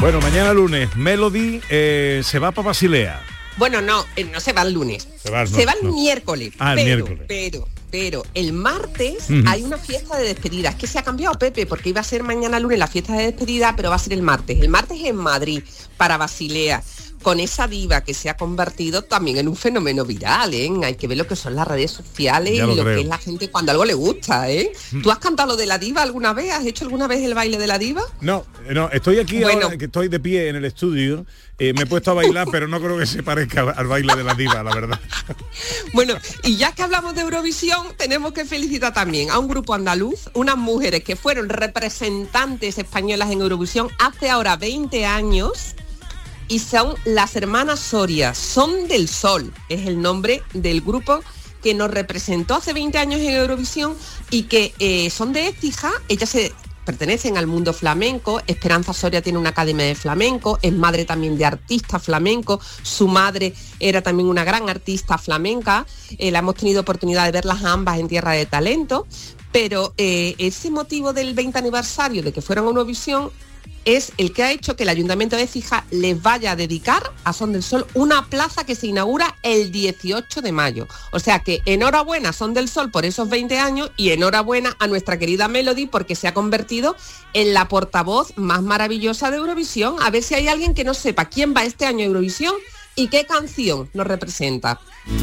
Bueno, mañana lunes, Melody eh, se va para Basilea. Bueno, no, eh, no se va el lunes. Se va, no, se va el no. miércoles. Ah, el pero, miércoles. Pero, pero, el martes Uh-huh. hay una fiesta de despedida. Es que se ha cambiado, Pepe, porque iba a ser mañana lunes la fiesta de despedida, pero va a ser el martes. El martes en Madrid, para Basilea, con esa diva que se ha convertido también en un fenómeno viral, ¿eh? Hay que ver lo que son las redes sociales Ya y lo lo creo. que es la gente cuando algo le gusta, ¿eh? ¿Tú has cantado lo de la diva alguna vez? ¿Has hecho alguna vez el baile de la diva? No, no, estoy aquí Bueno. ahora, que estoy de pie en el estudio, eh, me he puesto a bailar, pero no creo que se parezca al baile de la diva, la verdad. Bueno, y ya que hablamos de Eurovisión, tenemos que felicitar también a un grupo andaluz, unas mujeres que fueron representantes españolas en Eurovisión hace ahora veinte años, y son las hermanas Soria. Son del Sol, es el nombre del grupo que nos representó hace veinte años en Eurovisión y que eh, son de Écija. Ellas se pertenecen al mundo flamenco. Esperanza Soria tiene una academia de flamenco, es madre también de artistas flamencos, su madre era también una gran artista flamenca, eh, la hemos tenido oportunidad de verlas ambas en Tierra de Talento, pero eh, ese motivo del veinte aniversario de que fueron a Eurovisión es el que ha hecho que el Ayuntamiento de Écija les vaya a dedicar a Son del Sol una plaza que se inaugura el dieciocho de mayo. O sea que enhorabuena Son del Sol por esos veinte años y enhorabuena a nuestra querida Melody porque se ha convertido en la portavoz más maravillosa de Eurovisión. A ver si hay alguien que no sepa quién va este año a Eurovisión y qué canción nos representa.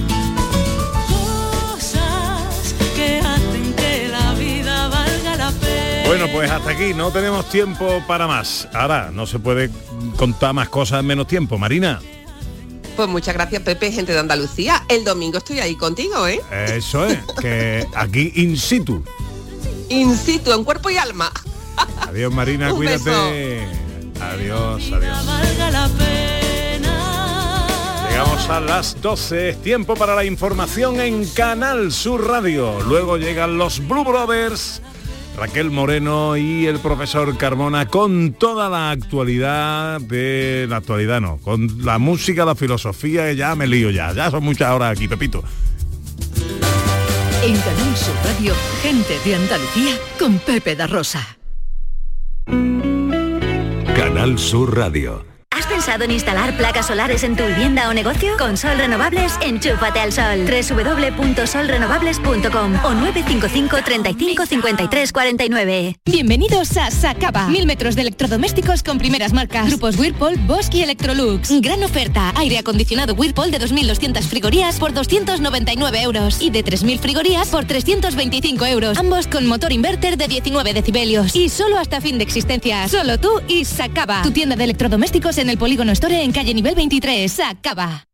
Cosas que hacen que la vida valga la pena. Bueno, pues hasta aquí, no tenemos tiempo para más. Ahora, no se puede contar más cosas en menos tiempo. Marina. Pues muchas gracias, Pepe, gente de Andalucía. El domingo estoy ahí contigo, ¿eh? Eso es, que aquí in situ. In situ, en cuerpo y alma. Adiós, Marina, Un cuídate. beso. Adiós, adiós. Valga la pena. Llegamos a las doce, es tiempo para la información en Canal Sur Radio. Luego llegan los Blue Brothers, Raquel Moreno y el profesor Carmona con toda la actualidad de la actualidad, no, con la música, la filosofía, ya me lío ya, ya son muchas horas aquí, Pepito. En Canal Sur Radio, gente de Andalucía con Pepe da Rosa. Canal Sur Radio. ¿Has pensado en instalar placas solares en tu vivienda o negocio? Con Sol Renovables, enchúfate al sol. doble u doble u doble u punto sol renovables punto com o nueve cinco cinco, treinta y cinco, cincuenta y tres, cuarenta y nueve. Bienvenidos a Sacaba. Mil metros de electrodomésticos con primeras marcas. Grupos Whirlpool, Bosch y Electrolux. Gran oferta. Aire acondicionado Whirlpool de dos mil doscientas frigorías por doscientos noventa y nueve euros. Y de tres mil frigorías por trescientos veinticinco euros. Ambos con motor inverter de diecinueve decibelios. Y solo hasta fin de existencia. Solo tú y Sacaba. Tu tienda de electrodomésticos en el Polígono Store en calle nivel veintitrés. Sacaba.